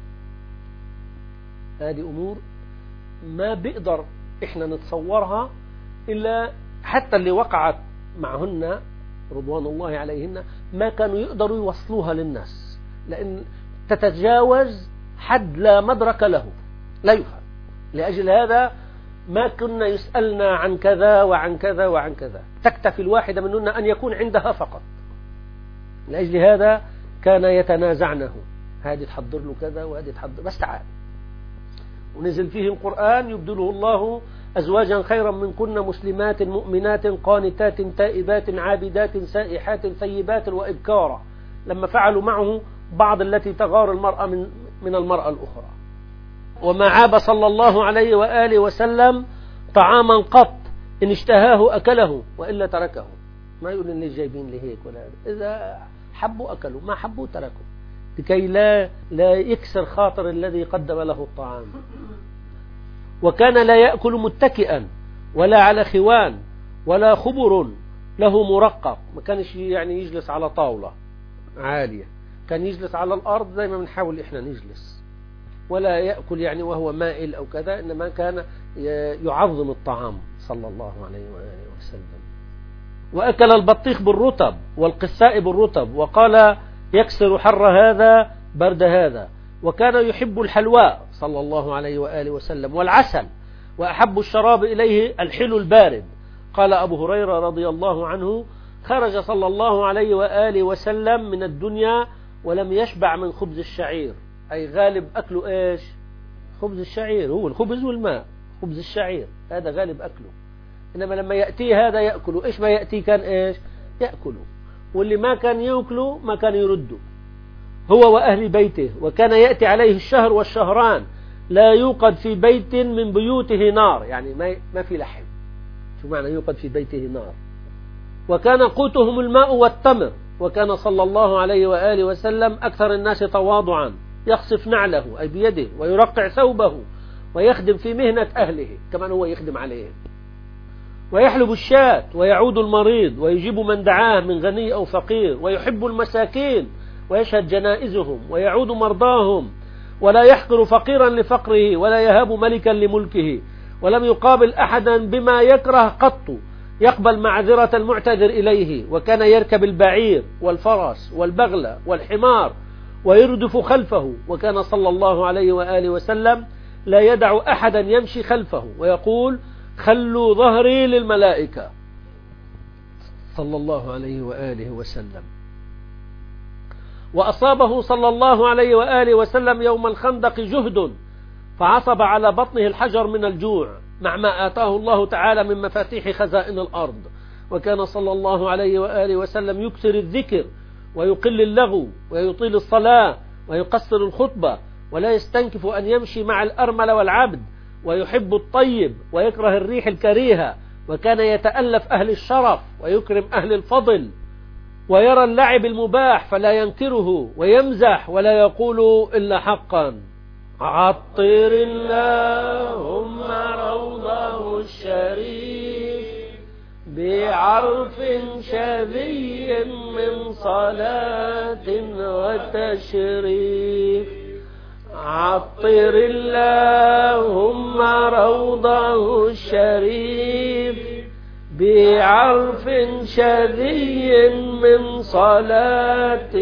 هذه أمور ما بيقدر إحنا نتصورها إلا حتى اللي وقعت معهن رضوان الله عليهن ما كانوا يقدروا يوصلوها للناس، لأن تتجاوز حد لا مدرك له، لا يفهم. لأجل هذا ما كنا يسألنا عن كذا وعن كذا وعن كذا، تكتفي الواحدة منهن أن يكون عندها فقط. لأجل هذا كان يتنازعنه، هذه تحضر له كذا وهذه تحضر، بس تعال. ونزل فيه القرآن: يبدله الله أزواجا خيرا منكن مسلمات مؤمنات قانتات تائبات عابدات سائحات ثيبات وإبكارا، لما فعلوا معه بعض التي تغار المرأة من المرأة الأخرى. وما عاب صلى الله عليه وآله وسلم طعاما قط، إن اشتهاه أكله وإلا تركه. ما يقول إن جايبين لهيك ولا، إذا حبوا أكلوا، ما حبوا تركوا، لكي لا يكسر خاطر الذي قدم له الطعام. وكان لا يأكل متكئا ولا على خوان ولا خبر له مرقق، ما كانش يعني يجلس على طاولة عالية، كان يجلس على الأرض زي ما بنحاول إحنا نجلس، ولا يأكل يعني وهو مائل أو كذا، إنما كان يعظم الطعام صلى الله عليه وآله وسلم. وأكل البطيخ بالرطب والقساء بالرطب، وقال: يكسر حر هذا برد هذا. وكان يحب الحلواء صلى الله عليه وآله وسلم والعسل، وأحب الشراب إليه الحلو البارد. قال أبو هريرة رضي الله عنه: خرج صلى الله عليه وآله وسلم من الدنيا ولم يشبع من خبز الشعير، أي غالب أكله إيش؟ خبز الشعير، هو الخبز والماء، خبز الشعير هذا غالب أكله. إنما لما يأتيه هذا يأكله، إيش ما يأتيه كان إيش؟ يأكله. واللي ما كان يأكله ما كان يرده هو وأهل بيته. وكان يأتي عليه الشهر والشهران لا يوقد في بيت من بيوته نار، يعني ما في لحم. شو معنى يوقد في بيته نار؟ وكان قوتهم الماء والتمر. وكان صلى الله عليه وآله وسلم أكثر الناس تواضعا، يخصف نعله أي بيده، ويرقع ثوبه، ويخدم في مهنة أهله كمان هو يخدم عليهم، ويحلب الشاة، ويعود المريض، ويجيب من دعاه من غني أو فقير، ويحب المساكين ويشهد جنائزهم، ويعود مرضاهم، ولا يحقر فقيرا لفقره، ولا يهاب ملكا لملكه، ولم يقابل أحدا بما يكره قط، يقبل معذرة المعتذر إليه. وكان يركب البعير والفرس والبغل والحمار ويردف خلفه. وكان صلى الله عليه وآله وسلم لا يدع أحدا يمشي خلفه، ويقول: خلوا ظهري للملائكة صلى الله عليه وآله وسلم. وأصابه صلى الله عليه وآله وسلم يوم الخندق جهد، فعصب على بطنه الحجر من الجوع، مع ما آتاه الله تعالى من مفاتيح خزائن الأرض. وكان صلى الله عليه وآله وسلم يكثر الذكر، ويقل اللغو، ويطيل الصلاة، ويقصر الخطبة، ولا يستنكف أن يمشي مع الأرمل والعبد، ويحب الطيب ويكره الريح الكريهة. وكان يتألف أهل الشرف ويكرم أهل الفضل، ويرى اللعب المباح فلا ينكره، ويمزح ولا يقول إلا حقا. عطر اللهم روضه الشريف بعرف شذي من صلاة وتشريف. عطر اللهم روضه الشريف بعرف شذي من صلاة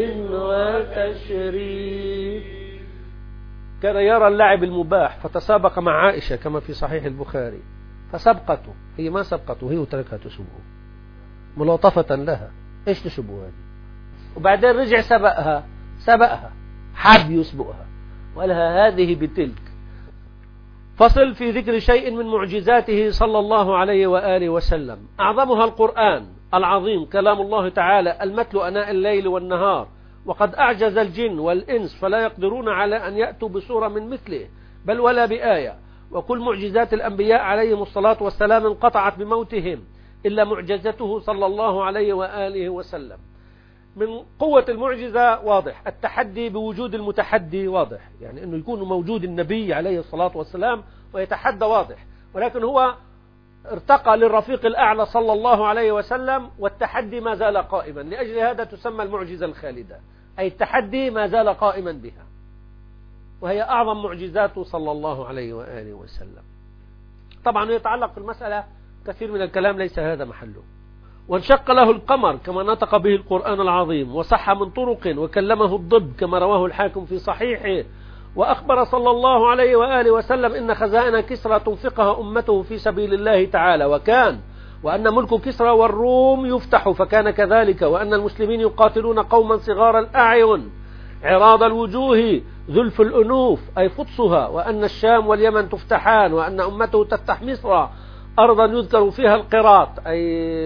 وتشريف. كان يرى اللعب المباح فتسابق مع عائشة كما في صحيح البخاري، فسبقته، هي ما سبقته، هي وتركها تسبقه ملاطفة لها. ايش تسبقه هذه؟ وبعدين رجع سبقها، حاب يسبقها، وقالها هذه بتلك. فصل في ذكر شيء من معجزاته صلى الله عليه وآله وسلم، أعظمها القرآن العظيم كلام الله تعالى المتلو أناء الليل والنهار، وقد أعجز الجن والإنس فلا يقدرون على أن يأتوا بسورة من مثله بل ولا بآية. وكل معجزات الأنبياء عليهم الصلاة والسلام انقطعت بموتهم إلا معجزته صلى الله عليه وآله وسلم. من قوة المعجزة واضح، التحدي بوجود المتحدي واضح، يعني أنه يكون موجود النبي عليه الصلاة والسلام ويتحدى واضح، ولكن هو ارتقى للرفيق الأعلى صلى الله عليه وسلم والتحدي ما زال قائما، لأجل هذا تسمى المعجزة الخالدة، أي التحدي ما زال قائما بها، وهي أعظم معجزاته صلى الله عليه وآله وسلم. طبعا يتعلق في المسألة كثير من الكلام ليس هذا محله. وانشق له القمر كما نطق به القرآن العظيم، وصح من طرق، وكلمه الضب كما رواه الحاكم في صحيحه. وأخبر صلى الله عليه وآله وسلم إن خزائن كسرى تنفقها أمته في سبيل الله تعالى، وأن ملك كسرى والروم يفتح فكان كذلك، وأن المسلمين يقاتلون قوما صغار الأعين عراض الوجوه ذلف الأنوف أي فطسها، وأن الشام واليمن تفتحان، وأن أمته تفتح مصر أرضا يذكر فيها القراط أي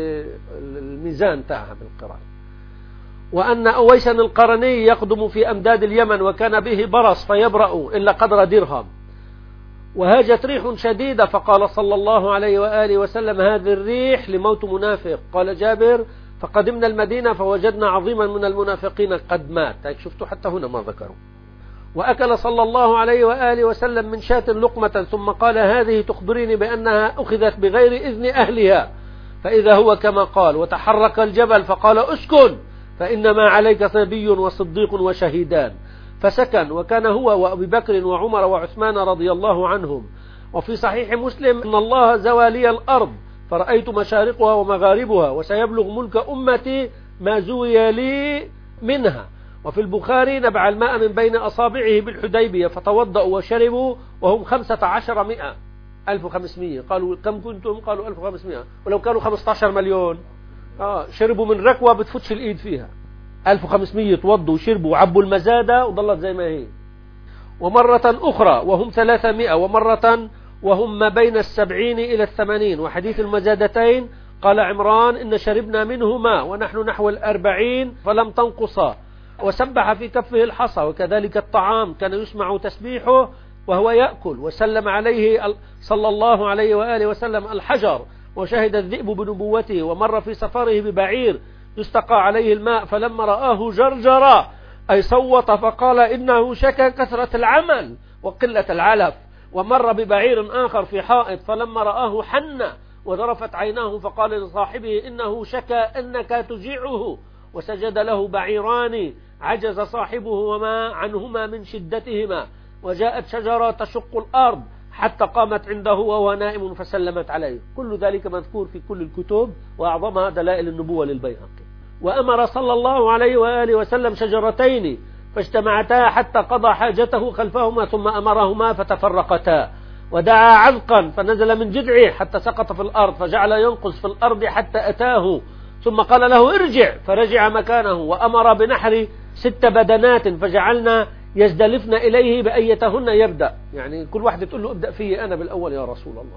الميزان تاعها بالقراط، وأن أويسا القرني يقدم في أمداد اليمن وكان به برص فيبرأ إلا قدر درهم. وهاجت ريح شديدة فقال صلى الله عليه وآله وسلم هذه الريح لموت منافق. قال جابر فقدمنا المدينة فوجدنا عظيما من المنافقين قد مات. شفتوا حتى هنا ما ذكروا. وأكل صلى الله عليه وآله وسلم من شاة لقمة ثم قال هذه تخبريني بأنها أخذت بغير إذن أهلها، فإذا هو كما قال. وتحرك الجبل فقال أسكن فإنما عليك صبي وصديق وشهيدان، فسكن. وكان هو وأبي بكر وعمر وعثمان رضي الله عنهم. وفي صحيح مسلم إن الله زوى لي الأرض فرأيت مشارقها ومغاربها وسيبلغ ملك أمتي ما زوي لي منها. وفي البخاري نبع الماء من بين أصابعه بالحديبية فتوضأوا وشربوا وهم 1500. قالوا كم كنتم؟ قالوا 1500. ولو كانوا 15 مليون شربوا من ركوة بتفتش الإيد فيها. 1500 توضوا وشربوا وعبوا المزادة وضلت زي ما هي. ومرة أخرى وهم 300، ومرة وهم ما بين 70 إلى 80. وحديث المزادتين قال عمران إن شربنا منهما ونحن نحو 40 فلم تنقصا. وسبح في كفه الحصى، وكذلك الطعام كان يسمع تسبيحه وهو يأكل. وسلم عليه صلى الله عليه وآله وسلم الحجر، وشهد الذئب بنبوته. ومر في سفره ببعير يستقى عليه الماء فلما رآه جرجر أي صوت فقال إنه شكى كثرة العمل وقلة العلف. ومر ببعير آخر في حائط فلما رآه حن وذرفت عيناه فقال لصاحبه إنه شكى أنك تجيعه. وسجد له بعيران عجز صاحبه وما عنهما من شدتهما. وجاءت شجرة تشق الأرض حتى قامت عنده وهو نائم فسلمت عليه. كل ذلك مذكور في كل الكتب، وأعظمها دلائل النبوة للبيهقي. وأمر صلى الله عليه وآله وسلم شجرتين فاجتمعتا حتى قضى حاجته خلفهما ثم أمرهما فتفرقتا. ودعا عذقا فنزل من جذعه حتى سقط في الأرض فجعل ينقص في الأرض حتى أتاه ثم قال له ارجع فرجع مكانه. وأمر بنحر 6 بدنات فجعلنا يزدلفن إليه بأيتهن يبدأ، يعني كل واحدة تقول له ابدأ فيه أنا بالأول يا رسول الله.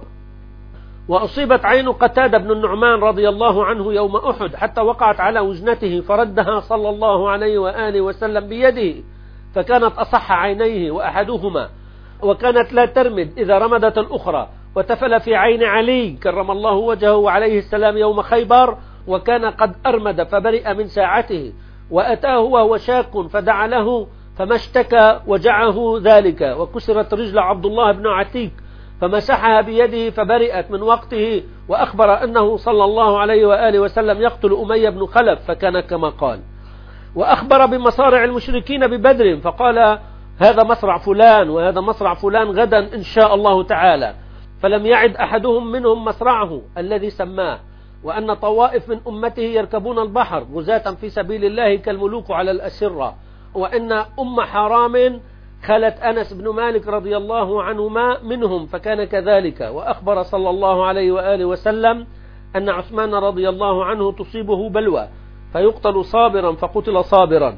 وأصيبت عين قتادة بن النعمان رضي الله عنه يوم أحد حتى وقعت على وجنته فردها صلى الله عليه وآله وسلم بيده فكانت أصح عينيه وأحدهما، وكانت لا ترمد إذا رمدت الأخرى. وتفل في عين علي كرم الله وجهه عليه السلام يوم خيبر وكان قد أرمد فبرئ من ساعته. وأتاه وهو شاك فدعا له فما اشتكى وجعه ذلك. وكسرت رجل عبد الله بن عتيك فمسحها بيده فبرئت من وقته. وأخبر أنه صلى الله عليه وآله وسلم يقتل أمية بن خلف فكان كما قال. وأخبر بمصارع المشركين ببدر فقال هذا مصرع فلان وهذا مصرع فلان غدا إن شاء الله تعالى، فلم يعد أحدهم منهم مصرعه الذي سماه. وأن طوائف من أمته يركبون البحر غزاة في سبيل الله كالملوك على الأسرة. وأن أم حرام خالت أنس بن مالك رضي الله عنهما منهم فكان كذلك. وأخبر صلى الله عليه وآله وسلم أن عثمان رضي الله عنه تصيبه بلوى فيقتل صابرا فقتل صابرا.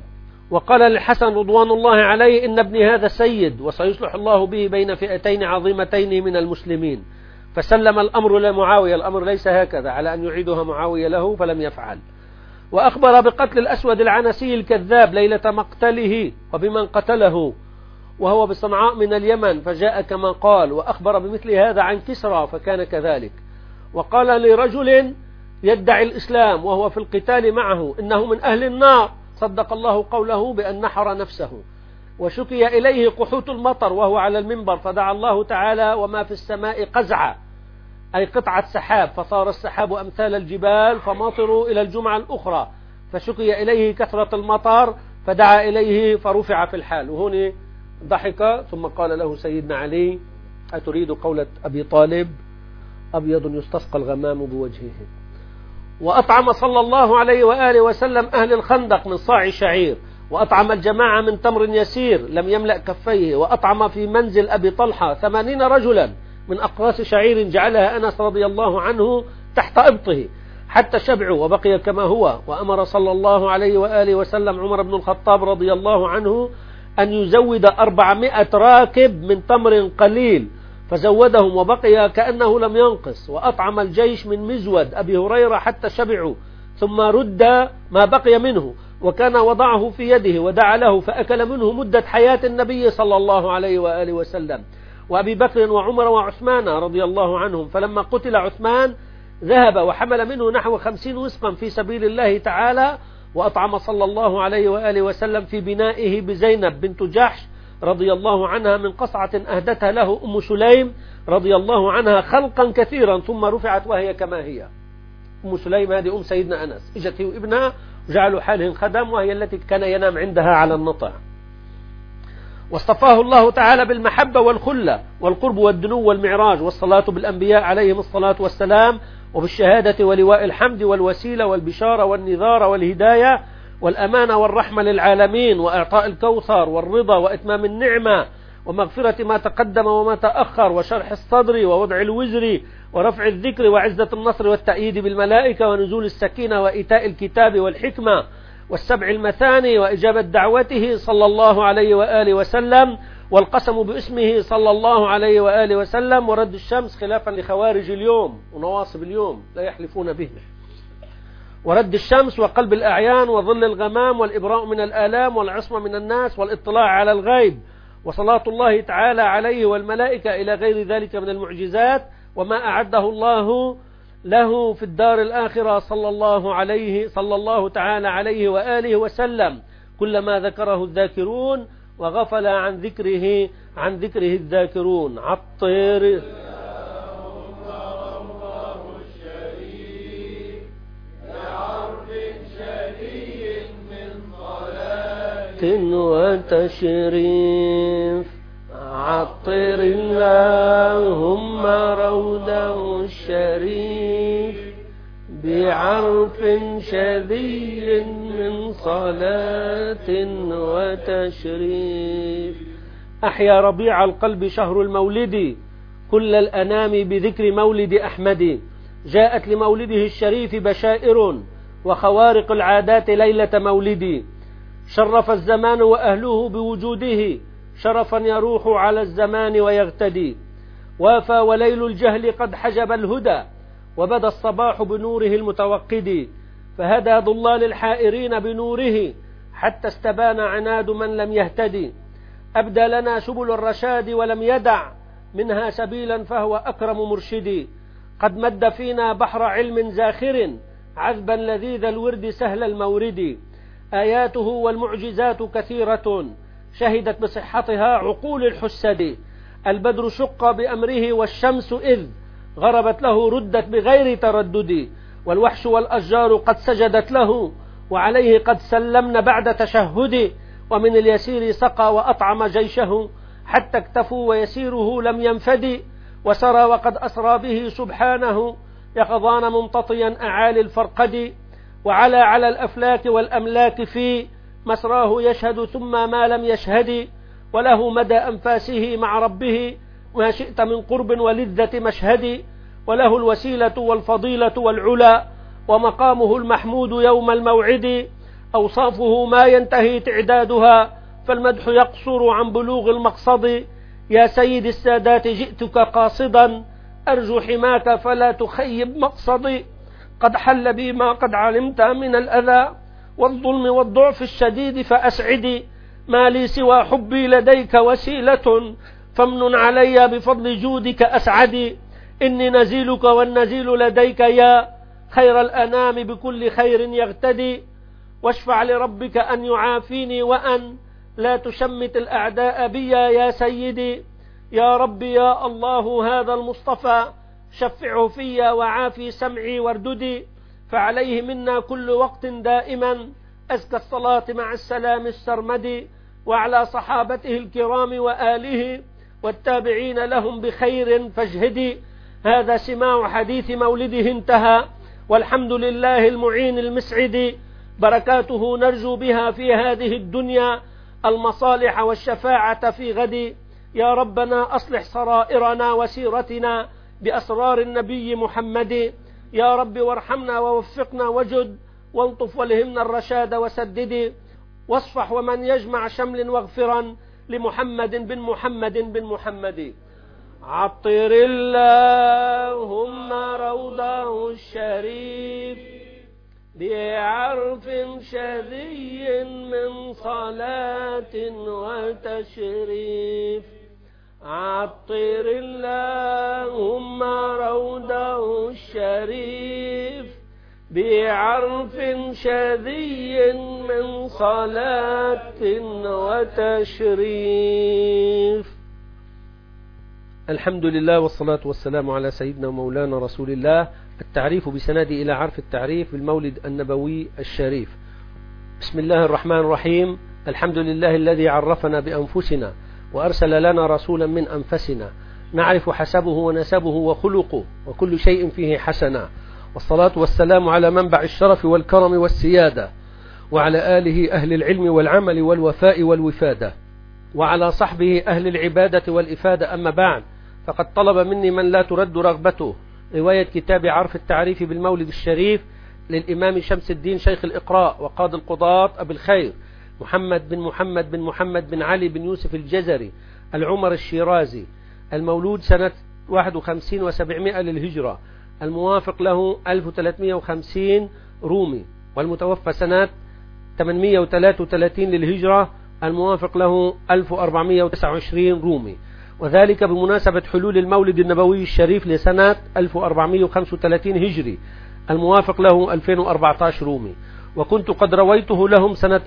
وقال للحسن رضوان الله عليه: إن ابني هذا سيد وسيصلح الله به بين فئتين عظيمتين من المسلمين. فسلم الأمر لمعاوية، الأمر ليس هكذا، على أن يعيدها معاوية له، فلم يفعل. وأخبر بقتل الأسود العنسي الكذاب ليلة مقتله وبمن قتله، وهو بصنعاء من اليمن، فجاء كما قال، وأخبر بمثل هذا عن كسرى فكان كذلك. وقال لرجل يدعي الإسلام وهو في القتال معه: إنه من أهل النار، صدق الله قوله بأن نحر نفسه. وشكي إليه قحوت المطر وهو على المنبر، فدعا الله تعالى: وما في السماء قزعة، أي قطعة سحاب، فصار السحاب أمثال الجبال، فمطروا إلى الجمعة الأخرى، فشكي إليه كثرة المطر، فدعا إليه فرفع في الحال. وهنا ضحك، ثم قال له سيدنا علي: أتريد قولة أبي طالب: أبيض يستسقى الغمام بوجهه. وأطعم صلى الله عليه وآله وسلم أهل الخندق من صاع شعير، وأطعم الجماعة من تمر يسير لم يملأ كفيه، وأطعم في منزل أبي طلحة 80 رجلا من أقراص شعير جعلها أنس رضي الله عنه تحت إبطه حتى شبعوا وبقي كما هو. وأمر صلى الله عليه وآله وسلم عمر بن الخطاب رضي الله عنه أن يزود 400 راكب من تمر قليل، فزودهم وبقي كأنه لم ينقص. وأطعم الجيش من مزود أبي هريرة حتى شبعوا، ثم رد ما بقي منه، وكان وضعه في يده ودعا له، فأكل منه مدة حياة النبي صلى الله عليه وآله وسلم. وأبي بكر وعمر وعثمان رضي الله عنهم، فلما قتل عثمان ذهب وحمل منه نحو 50 وسقا في سبيل الله تعالى. وأطعم صلى الله عليه وآله وسلم في بنائه بزينب بنت جحش رضي الله عنها من قصعة أهدتها له أم سليم رضي الله عنها خلقا كثيرا، ثم رفعت وهي كما هي. أم سليم هذه أم سيدنا أنس، إجت هي وابنها وجعلوا حالهم خدم، وهي التي كان ينام عندها على النطع. واصطفاه الله تعالى بالمحبة والخلة والقرب والدنو والمعراج والصلاة بالأنبياء عليهم الصلاة والسلام، وبالشهادة ولواء الحمد والوسيلة والبشارة والنذار والهداية والأمانة والرحمة للعالمين، وإعطاء الكوثر والرضا وإتمام النعمة ومغفرة ما تقدم وما تأخر، وشرح الصدر ووضع الوزر ورفع الذكر وعزة النصر والتأييد بالملائكة ونزول السكينة وإيتاء الكتاب والحكمة والسبع المثاني وإجابة دعوته صلى الله عليه وآله وسلم، والقسم باسمه صلى الله عليه وآله وسلم، ورد الشمس خلافا لخوارج اليوم ونواصب اليوم لا يحلفون به، ورد الشمس وقلب الأعيان وظل الغمام والإبراء من الآلام والعصمة من الناس والاطلاع على الغيب، وصلاة الله تعالى عليه والملائكة إلى غير ذلك من المعجزات، وما أعده الله له في الدار الآخرة صلى الله تعالى عليه وآله وسلم، كلما ذكره الذاكرون وغفل عن ذكره الذاكرون. عطر وتشريف، عطر اللهم روضه الشريف بعرف شديد من صلاة وتشريف. أحيا ربيع القلب شهر المولد كل الأنام بذكر مولد أحمد، جاءت لمولده الشريف بشائر وخوارق العادات ليلة مولدي، شرف الزمان وأهله بوجوده شرفا يروح على الزمان ويغتدي، وافى وليل الجهل قد حجب الهدى وبدا الصباح بنوره المتوقد، فهدى ضلال الحائرين بنوره حتى استبان عناد من لم يهتدي، أبدى لنا سبل الرشاد ولم يدع منها سبيلا فهو أكرم مرشدي، قد مد فينا بحر علم زاخر عذبا لذيذ الورد سهل المورد، آياته والمعجزات كثيرة شهدت بصحتها عقول الحسد، البدر شق بأمره والشمس إذ غربت له ردت بغير تردد، والوحش والأشجار قد سجدت له وعليه قد سلمن بعد تشهد، ومن اليسير سقى وأطعم جيشه حتى اكتفوا ويسيره لم ينفد، وسرى وقد أسرى به سبحانه يقظان ممتطيا أعالي الفرقد، وعلى على الأفلاك والأملاك في مسراه يشهد ثم ما لم يشهد، وله مدى أنفاسه مع ربه ما شئت من قرب ولذة مشهد، وله الوسيلة والفضيلة والعلا ومقامه المحمود يوم الموعد، أوصافه ما ينتهي تعدادها، فالمدح يقصر عن بلوغ المقصد. يا سيد السادات جئتك قاصدا، أرجو حماك فلا تخيب مقصدي. قد حل بي ما قد علمت من الأذى والظلم والضعف الشديد، فأسعدي ما لي سوى حبي لديك وسيلة، فامنن علي بفضل جودك أسعدي. إني نزيلك والنزيل لديك يا خير الأنام بكل خير يغتدي. واشفع لربك أن يعافيني وأن لا تشمت الأعداء بي يا سيدي. يا ربي يا الله هذا المصطفى شفعه في وعافي سمعي وارددي. فعليه منا كل وقت دائما أزكى الصلاة مع السلام السرمدي، وعلى صحابته الكرام وآله والتابعين لهم بخير فاجهدي. هذا سماع حديث مولده انتهى، والحمد لله المعين المسعد. بركاته نرجو بها في هذه الدنيا المصالح والشفاعة في غد. يا ربنا أصلح سرائرنا وسيرتنا بأسرار النبي محمد. يا رب وارحمنا ووفقنا وجد، وانطف والهمنا الرشاد وسدد. واصفح ومن يجمع شمل واغفرا لمحمد بن محمد بن محمد. عطر اللهم روضه الشريف بعرف شذي من صلاة وتشريف. عطر اللهم روضه الشريف بعرف شذي من صلاة وتشريف. الحمد لله والصلاة والسلام على سيدنا ومولانا رسول الله. التعريف بسنادي إلى عرف التعريف بالمولد النبوي الشريف. بسم الله الرحمن الرحيم. الحمد لله الذي عرفنا بأنفسنا وأرسل لنا رسولا من أنفسنا، نعرف حسبه ونسبه وخلقه وكل شيء فيه حسنا. والصلاة والسلام على منبع الشرف والكرم والسيادة، وعلى آله أهل العلم والعمل والوفاء والوفادة، وعلى صحبه أهل العبادة والإفادة. أما بعد، فقد طلب مني من لا ترد رغبته رواية كتاب عرف التعريف بالمولد الشريف للإمام شمس الدين شيخ الإقراء وقاضي القضاة أبي الخير محمد بن محمد بن علي بن يوسف الجزري العمر الشيرازي، المولود سنة 51 و700 للهجرة، الموافق له 1350 رومي، والمتوفى سنة 833 للهجرة، الموافق له 1429 رومي، وذلك بمناسبة حلول المولد النبوي الشريف لسنة 1435 هجري، الموافق له 2014 رومي. وكنت قد رويته لهم سنة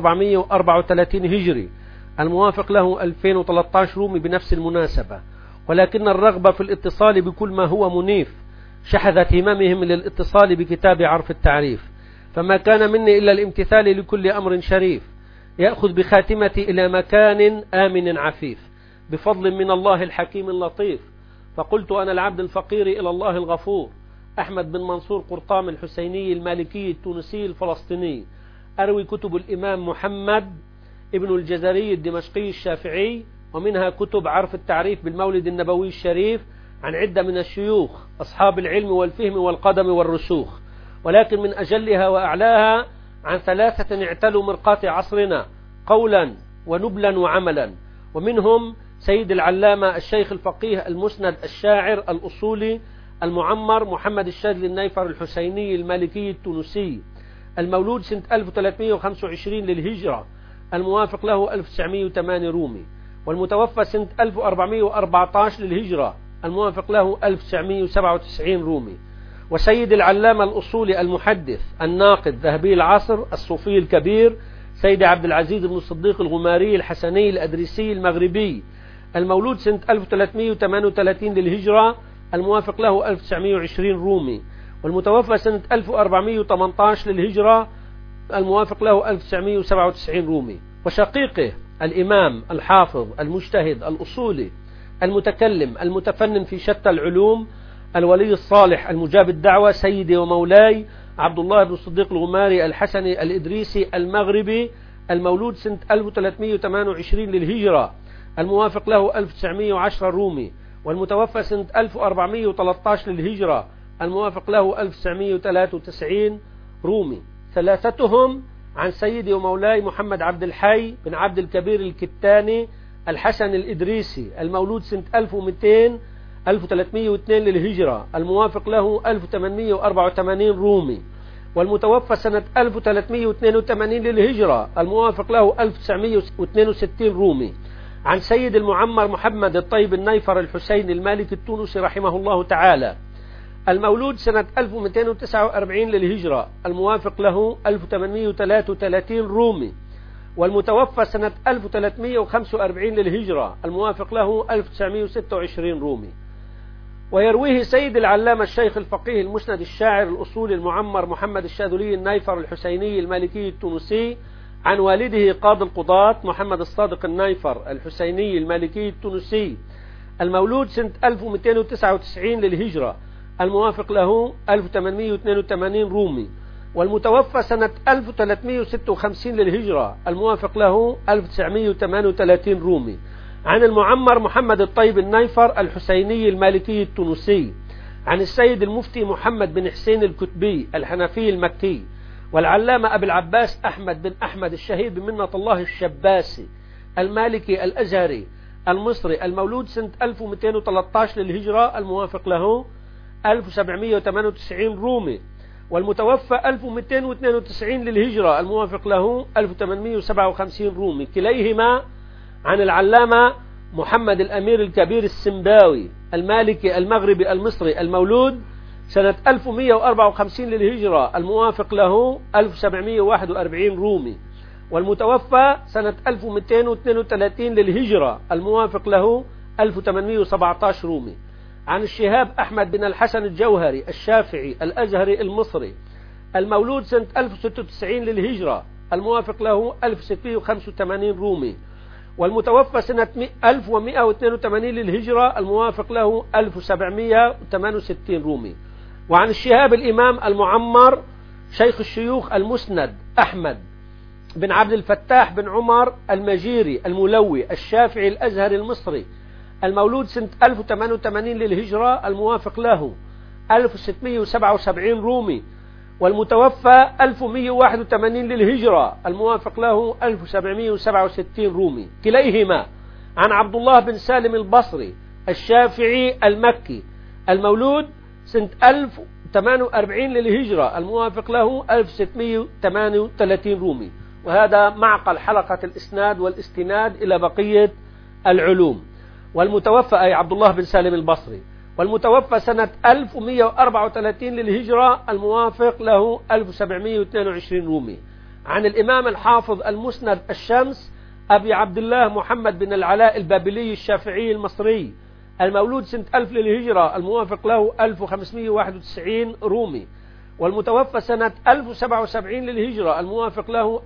1434 هجري، الموافق له 2013 رومي بنفس المناسبة، ولكن الرغبة في الاتصال بكل ما هو منيف شحذت هممهم للاتصال بكتاب عرف التعريف، فما كان مني إلا الامتثال لكل أمر شريف يأخذ بخاتمتي إلى مكان آمن عفيف بفضل من الله الحكيم اللطيف. فقلت أنا العبد الفقير إلى الله الغفور أحمد بن منصور قرطام الحسيني المالكي التونسي الفلسطيني، أروي كتب الإمام محمد ابن الجزري الدمشقي الشافعي، ومنها كتب عرف التعريف بالمولد النبوي الشريف عن عدة من الشيوخ أصحاب العلم والفهم والقدم والرسوخ، ولكن من أجلها وأعلاها عن ثلاثة اعتلوا مرقاة عصرنا قولا ونبلا وعملا، ومنهم سيد العلامة الشيخ الفقيه المسند الشاعر الأصولي المعمر محمد الشاذلي النيفر الحسيني المالكي التونسي، المولود سنة 1325 للهجرة، الموافق له 1908 رومي، والمتوفى سنة 1414 للهجرة، الموافق له 1997 رومي. وسيد العلامة الأصولي المحدث الناقد ذهبي العصر الصوفي الكبير سيد عبد العزيز بن الصديق الغماري الحسني الأدريسي المغربي، المولود سنة 1338 للهجرة، الموافق له 1920 رومي، والمتوفى سنة 1418 للهجرة، الموافق له 1997 رومي. وشقيقه الإمام الحافظ المجتهد الأصولي المتكلم المتفنن في شتى العلوم الولي الصالح المجاب الدعوة سيدي ومولاي عبد الله بن الصديق الغماري الحسني الإدريسي المغربي، المولود سنة 1328 للهجرة، الموافق له 1910 رومي، والمتوفى سنة 1413 للهجرة، الموافق له 1993 رومي. ثلاثتهم عن سيدي ومولاي محمد عبد الحي بن عبد الكبير الكتاني الحسن الإدريسي، المولود سنة 1302 للهجرة، الموافق له 1884 رومي، والمتوفى سنة 1382 للهجرة، الموافق له 1962 رومي. عن سيد المعمر محمد الطيب النيفر الحسين المالكي التونسي رحمه الله تعالى، المولود سنة 1249 للهجرة، الموافق له 1833 رومي، والمتوفى سنة 1345 للهجرة، الموافق له 1926 رومي. ويرويه سيد العلامة الشيخ الفقيه المسند الشاعر الأصولي المعمر محمد الشاذلي النيفر الحسيني المالكي التونسي عن والده قاضي القضاة محمد الصادق النيفر الحسيني المالكي التونسي، المولود سنة 1299 للهجرة، الموافق له 1882 رومي، والمتوفى سنة 1356 للهجرة، الموافق له 1938 رومي. عن المعمر محمد الطيب النيفر الحسيني المالكي التونسي عن السيد المفتي محمد بن حسين الكتبي الحنفي المكي، والعلامة أبي العباس أحمد بن أحمد الشهيد بمنة الله الشباسي المالكي الأزهري المصري، المولود سنة 1213 للهجرة، الموافق له 1798 رومي، والمتوفى 1292 للهجرة، الموافق له 1857 رومي، كليهما عن العلامة محمد الأمير الكبير السنباوي المالكي المغربي المصري، المولود سنة 1154 للهجرة، الموافق له 1741 رومي، والمتوفى سنة 1232 للهجرة، الموافق له 1817 رومي. عن الشهاب أحمد بن الحسن الجوهري الشافعي الأزهري المصري، المولود سنة 1096 للهجرة، الموافق له 1685 رومي، والمتوفى سنة 1182 للهجرة، الموافق له 1768 رومي. وعن الشهاب الإمام المعمر شيخ الشيوخ المسند أحمد بن عبد الفتاح بن عمر المجيري الملوي الشافعي الأزهري المصري، المولود سنة 1088 للهجرة، الموافق له 1677 رومي، والمتوفى 1181 للهجرة، الموافق له 1767 رومي، كليهما عن عبد الله بن سالم البصري الشافعي المكي، المولود سنة 1048 للهجرة، الموافق له 1638 رومي. وهذا معقل حلقة الإسناد والاستناد إلى بقية العلوم. والمتوفى أي عبد الله بن سالم البصري، والمتوفى سنة 1134 للهجرة، الموافق له 1722 رومي. عن الإمام الحافظ المسند الشمس أبي عبد الله محمد بن العلاء البابلي الشافعي المصري، المولود سنة 1000 للهجرة، الموافق له 1591 رومي، والمتوفى سنة 1077 للهجرة، الموافق له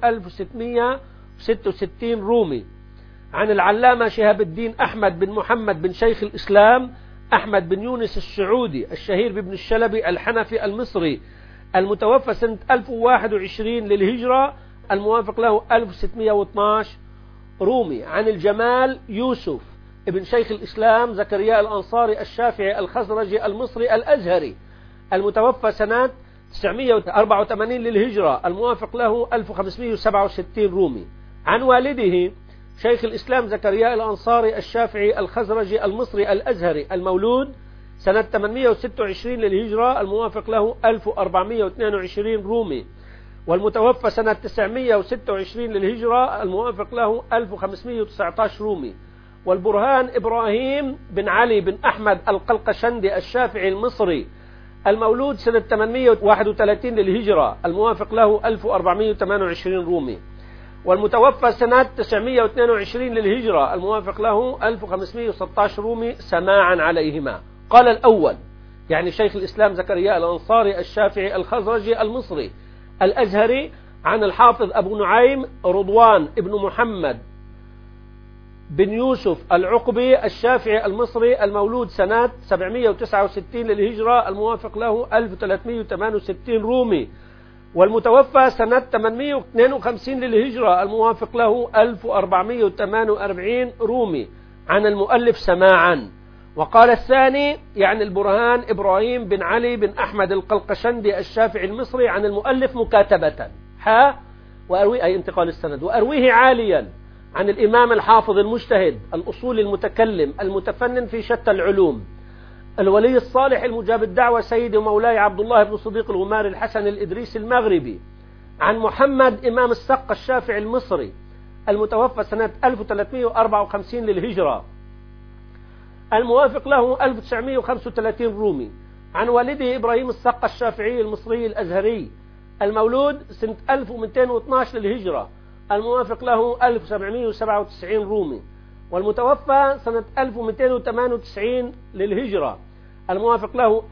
1666 رومي. عن العلامة شهاب الدين أحمد بن محمد بن شيخ الإسلام أحمد بن يونس السعودي الشهير بابن الشلبي الحنفي المصري، المتوفى سنة 1021 للهجرة، الموافق له 1612 رومي. عن الجمال يوسف ابن شيخ الإسلام زكريا الأنصاري الشافعي الخزرجي المصري الأزهري، المتوفى سنة 984 للهجرة، الموافق له 1567 رومي. عن والده شيخ الإسلام زكريا الأنصاري الشافعي الخزرجي المصري الأزهري، المولود سنة 826 للهجرة، الموافق له 1422 رومي، والمتوفى سنة 926 للهجرة، الموافق له 1519 رومي. والبرهان إبراهيم بن علي بن أحمد القلقشندي الشافعي المصري، المولود سنة 831 للهجرة، الموافق له 1428 رومي، والمتوفى سنة 922 للهجرة، الموافق له 1516 رومي سماعا عليهما. قال الأول يعني شيخ الإسلام زكريا الأنصاري الشافعي الخزرجي المصري الأزهري عن الحافظ أبو نعيم رضوان ابن محمد بن يوسف العقبي الشافعي المصري، المولود سنة 769 للهجرة، الموافق له 1368 رومي، والمتوفى سنة 852 للهجرة، الموافق له 1448 رومي. عن المؤلف سماعا. وقال الثاني يعني البرهان إبراهيم بن علي بن أحمد القلقشندي الشافعي المصري عن المؤلف مكاتبة. وأرويه أي انتقال السند، وأرويه عاليا عن الإمام الحافظ المجتهد الأصول المتكلم المتفنن في شتى العلوم، الولي الصالح المجاب الدعوة سيدي ومولاي عبد الله بن صديق الغماري الحسن الإدريسي المغربي، عن محمد إمام السقة الشافعي المصري المتوفى سنة 1354 للهجرة الموافق له 1935 رومي، عن والده إبراهيم السقة الشافعي المصري الأزهري المولود سنة 1212 للهجرة الموافق له 1797 رومي، والمتوفى سنة 1298 للهجرة الموافق له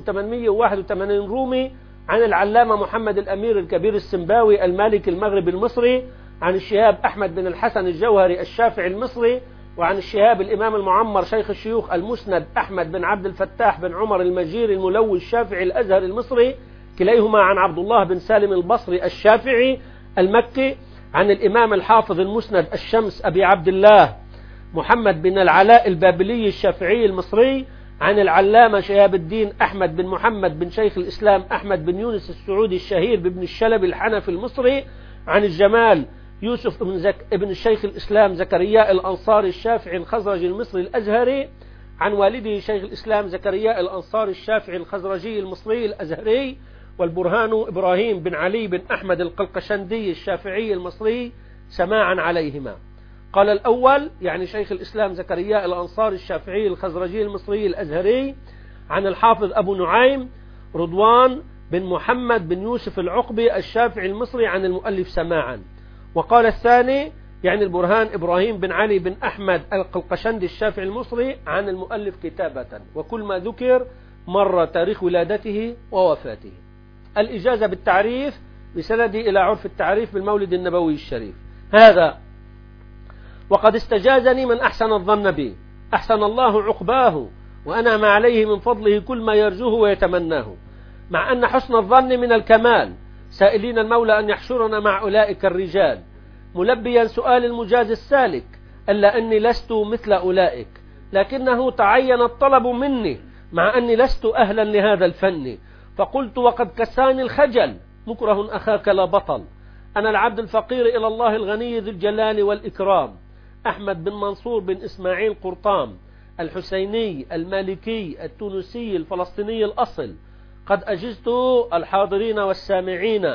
1881 رومي، عن العلامة محمد الأمير الكبير السنباوي المالكي المغربي المصري، عن الشهاب أحمد بن الحسن الجوهري الشافعي المصري، وعن الشهاب الإمام المعمر شيخ الشيوخ المسند أحمد بن عبد الفتاح بن عمر المجيري الملوي الشافعي الأزهر المصري، كليهما عن عبد الله بن سالم البصري الشافعي المكي، عن الإمام الحافظ المسند الشمس أبي عبد الله محمد بن العلاء البابلي الشافعي المصري، عن العلامة شهاب الدين أحمد بن محمد بن شيخ الإسلام أحمد بن يونس السعودي الشهير بابن الشلبي الحنفي المصري، عن الجمال يوسف ابن الشيخ الإسلام زكريا الأنصاري الشافعي الخزرجي المصري الأزهري، عن والده شيخ الإسلام زكريا الأنصاري الشافعي الخزرجي المصري الأزهري، والبرهان إبراهيم بن علي بن أحمد القلقشندي الشافعي المصري سماعا عليهما. قال الأول يعني شيخ الإسلام زكريا الأنصاري الشافعي الخزرجي المصري الأزهري، عن الحافظ أبو نعيم رضوان بن محمد بن يوسف العقبي الشافعي المصري عن المؤلف سماعا. وقال الثاني يعني البرهان إبراهيم بن علي بن أحمد القلقشندي الشافعي المصري عن المؤلف كتابة، وكل ما ذكر مر تاريخ ولادته ووفاته. الإجازة بالتعريف بسندي إلى عرف التعريف بالمولد النبوي الشريف. هذا وقد استجازني من أحسن الظن بي أحسن الله عقباه، وأنا ما عليه من فضله كل ما يرجوه ويتمناه، مع أن حسن الظن من الكمال، سائلين المولى أن يحشرنا مع أولئك الرجال، ملبيا سؤال المجاز السالك ألا أني لست مثل أولئك، لكنه تعين الطلب مني مع أني لست أهلا لهذا الفن، فقلت وقد كساني الخجل مكره أخاك لا بطل، أنا العبد الفقير إلى الله الغني ذي الجلال والإكرام، أحمد بن منصور بن إسماعيل قرطام الحسيني المالكي التونسي الفلسطيني الأصل، قد أجزت الحاضرين والسامعين،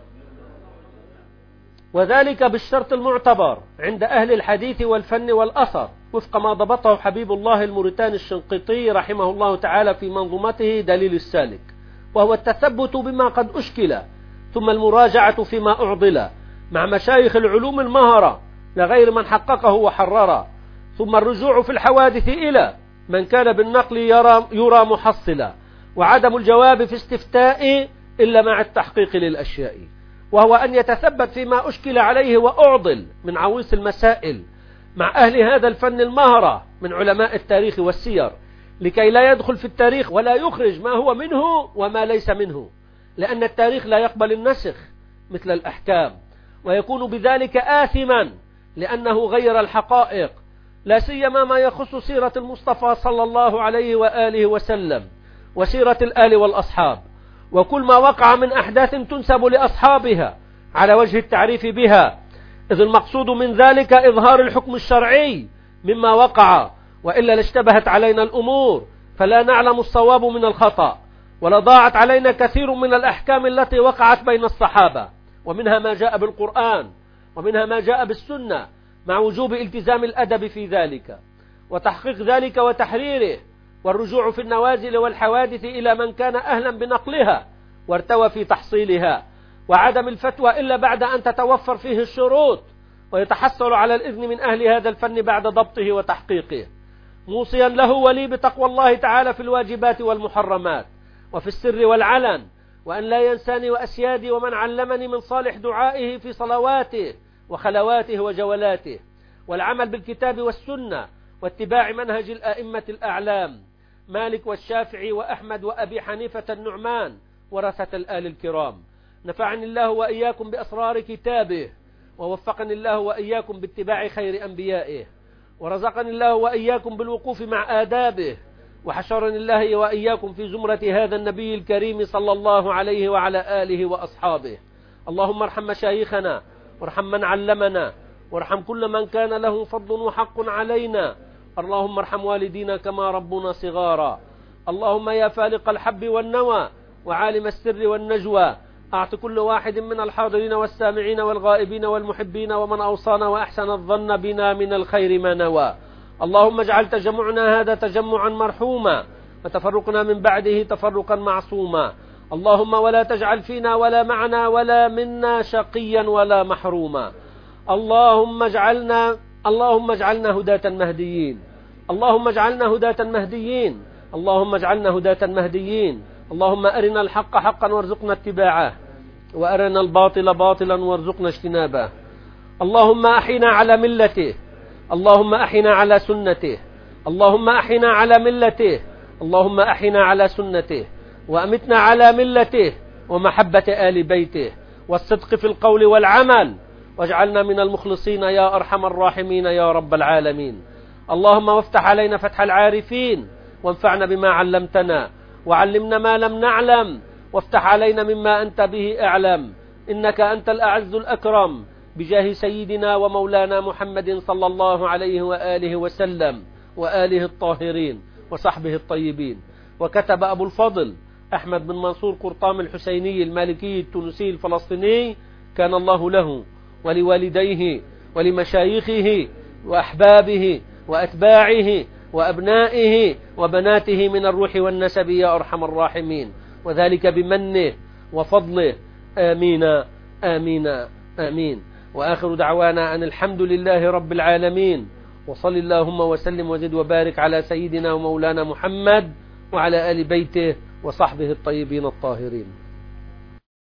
وذلك بالشرط المعتبر عند أهل الحديث والفن والأثر وفق ما ضبطه حبيب الله الموريتاني الشنقيطي رحمه الله تعالى في منظومته دليل السالك، وهو التثبت بما قد أشكل، ثم المراجعة فيما أعضل مع مشايخ العلوم المهرة لغير من حققه وحرر، ثم الرجوع في الحوادث إلى من كان بالنقل يرى محصلا، وعدم الجواب في استفتاء إلا مع التحقيق للأشياء، وهو أن يتثبت فيما أشكل عليه وأعضل من عويص المسائل مع أهل هذا الفن المهرة من علماء التاريخ والسير، لكي لا يدخل في التاريخ ولا يخرج ما هو منه وما ليس منه، لأن التاريخ لا يقبل النسخ مثل الأحكام، ويكون بذلك آثما لأنه غير الحقائق، لا سيما ما يخص سيرة المصطفى صلى الله عليه وآله وسلم وسيرة الآل والأصحاب، وكل ما وقع من أحداث تنسب لأصحابها على وجه التعريف بها، إذ المقصود من ذلك إظهار الحكم الشرعي مما وقع، وإلا لاشتبهت علينا الأمور فلا نعلم الصواب من الخطأ، ولضاعت علينا كثير من الأحكام التي وقعت بين الصحابة، ومنها ما جاء بالقرآن ومنها ما جاء بالسنة، مع وجوب التزام الأدب في ذلك وتحقيق ذلك وتحريره، والرجوع في النوازل والحوادث إلى من كان أهلا بنقلها وارتوى في تحصيلها، وعدم الفتوى إلا بعد أن تتوفر فيه الشروط ويتحصل على الإذن من أهل هذا الفن بعد ضبطه وتحقيقه، موصيا له ولي بتقوى الله تعالى في الواجبات والمحرمات وفي السر والعلن، وأن لا ينساني وأسيادي ومن علمني من صالح دعائه في صلواته وخلواته وجولاته، والعمل بالكتاب والسنة واتباع منهج الأئمة الأعلام مالك والشافعي وأحمد وأبي حنيفة النعمان ورثة الآل الكرام. نفعني الله وإياكم بأسرار كتابه، ووفقني الله وإياكم باتباع خير أنبيائه، ورزقني الله وإياكم بالوقوف مع آدابه، وحشرني الله وإياكم في زمرة هذا النبي الكريم صلى الله عليه وعلى آله وأصحابه. اللهم ارحم مشايخنا وارحم من علمنا وارحم كل من كان له فضل وحق علينا. اللهم ارحم والدينا كما ربنا صغارا. اللهم يا فالق الحب والنوى وعالم السر والنجوى، أعط كل واحد من الحاضرين والسامعين والغائبين والمحبين ومن أوصانا وأحسن الظن بنا من الخير ما نوى. اللهم اجعل تجمعنا هذا تجمعا مرحوما وتفرقنا من بعده تفرقا معصوما. اللهم ولا تجعل فينا ولا معنا ولا منا شقيا ولا محروما. اللهم اجعلنا هداة مهديين. اللهم اجعلنا هداة مهديين. اللهم اجعلنا هداة مهديين. اللهم أرنا الحق حقا وارزقنا اتباعه وأرنا الباطل باطلا وارزقنا اجتنابه. اللهم أحينا على ملته. اللهم أحينا على سنته. اللهم أحينا على ملته. اللهم أحينا على سنته وأمتنا على ملته ومحبة آل بيته والصدق في القول والعمل، واجعلنا من المخلصين يا أرحم الراحمين يا رب العالمين. اللهم وافتح علينا فتح العارفين وانفعنا بما علمتنا وعلمنا ما لم نعلم وافتح علينا مما أنت به أعلم، إنك أنت الأعز الأكرم، بجاه سيدنا ومولانا محمد صلى الله عليه وآله وسلم وآله الطاهرين وصحبه الطيبين. وكتب أبو الفضل أحمد بن منصور قرطام الحسيني المالكي التونسي الفلسطيني: كان الله له ولوالديه ولمشايخه وأحبابه وأتباعه وأبنائه وبناته من الروح والنسب يا أرحم الراحمين، وذلك بمنه وفضله. آمين آمين آمين. وآخر دعوانا أن الحمد لله رب العالمين، وصل اللهم وسلم وزد وبارك على سيدنا ومولانا محمد وعلى آل بيته وصحبه الطيبين الطاهرين.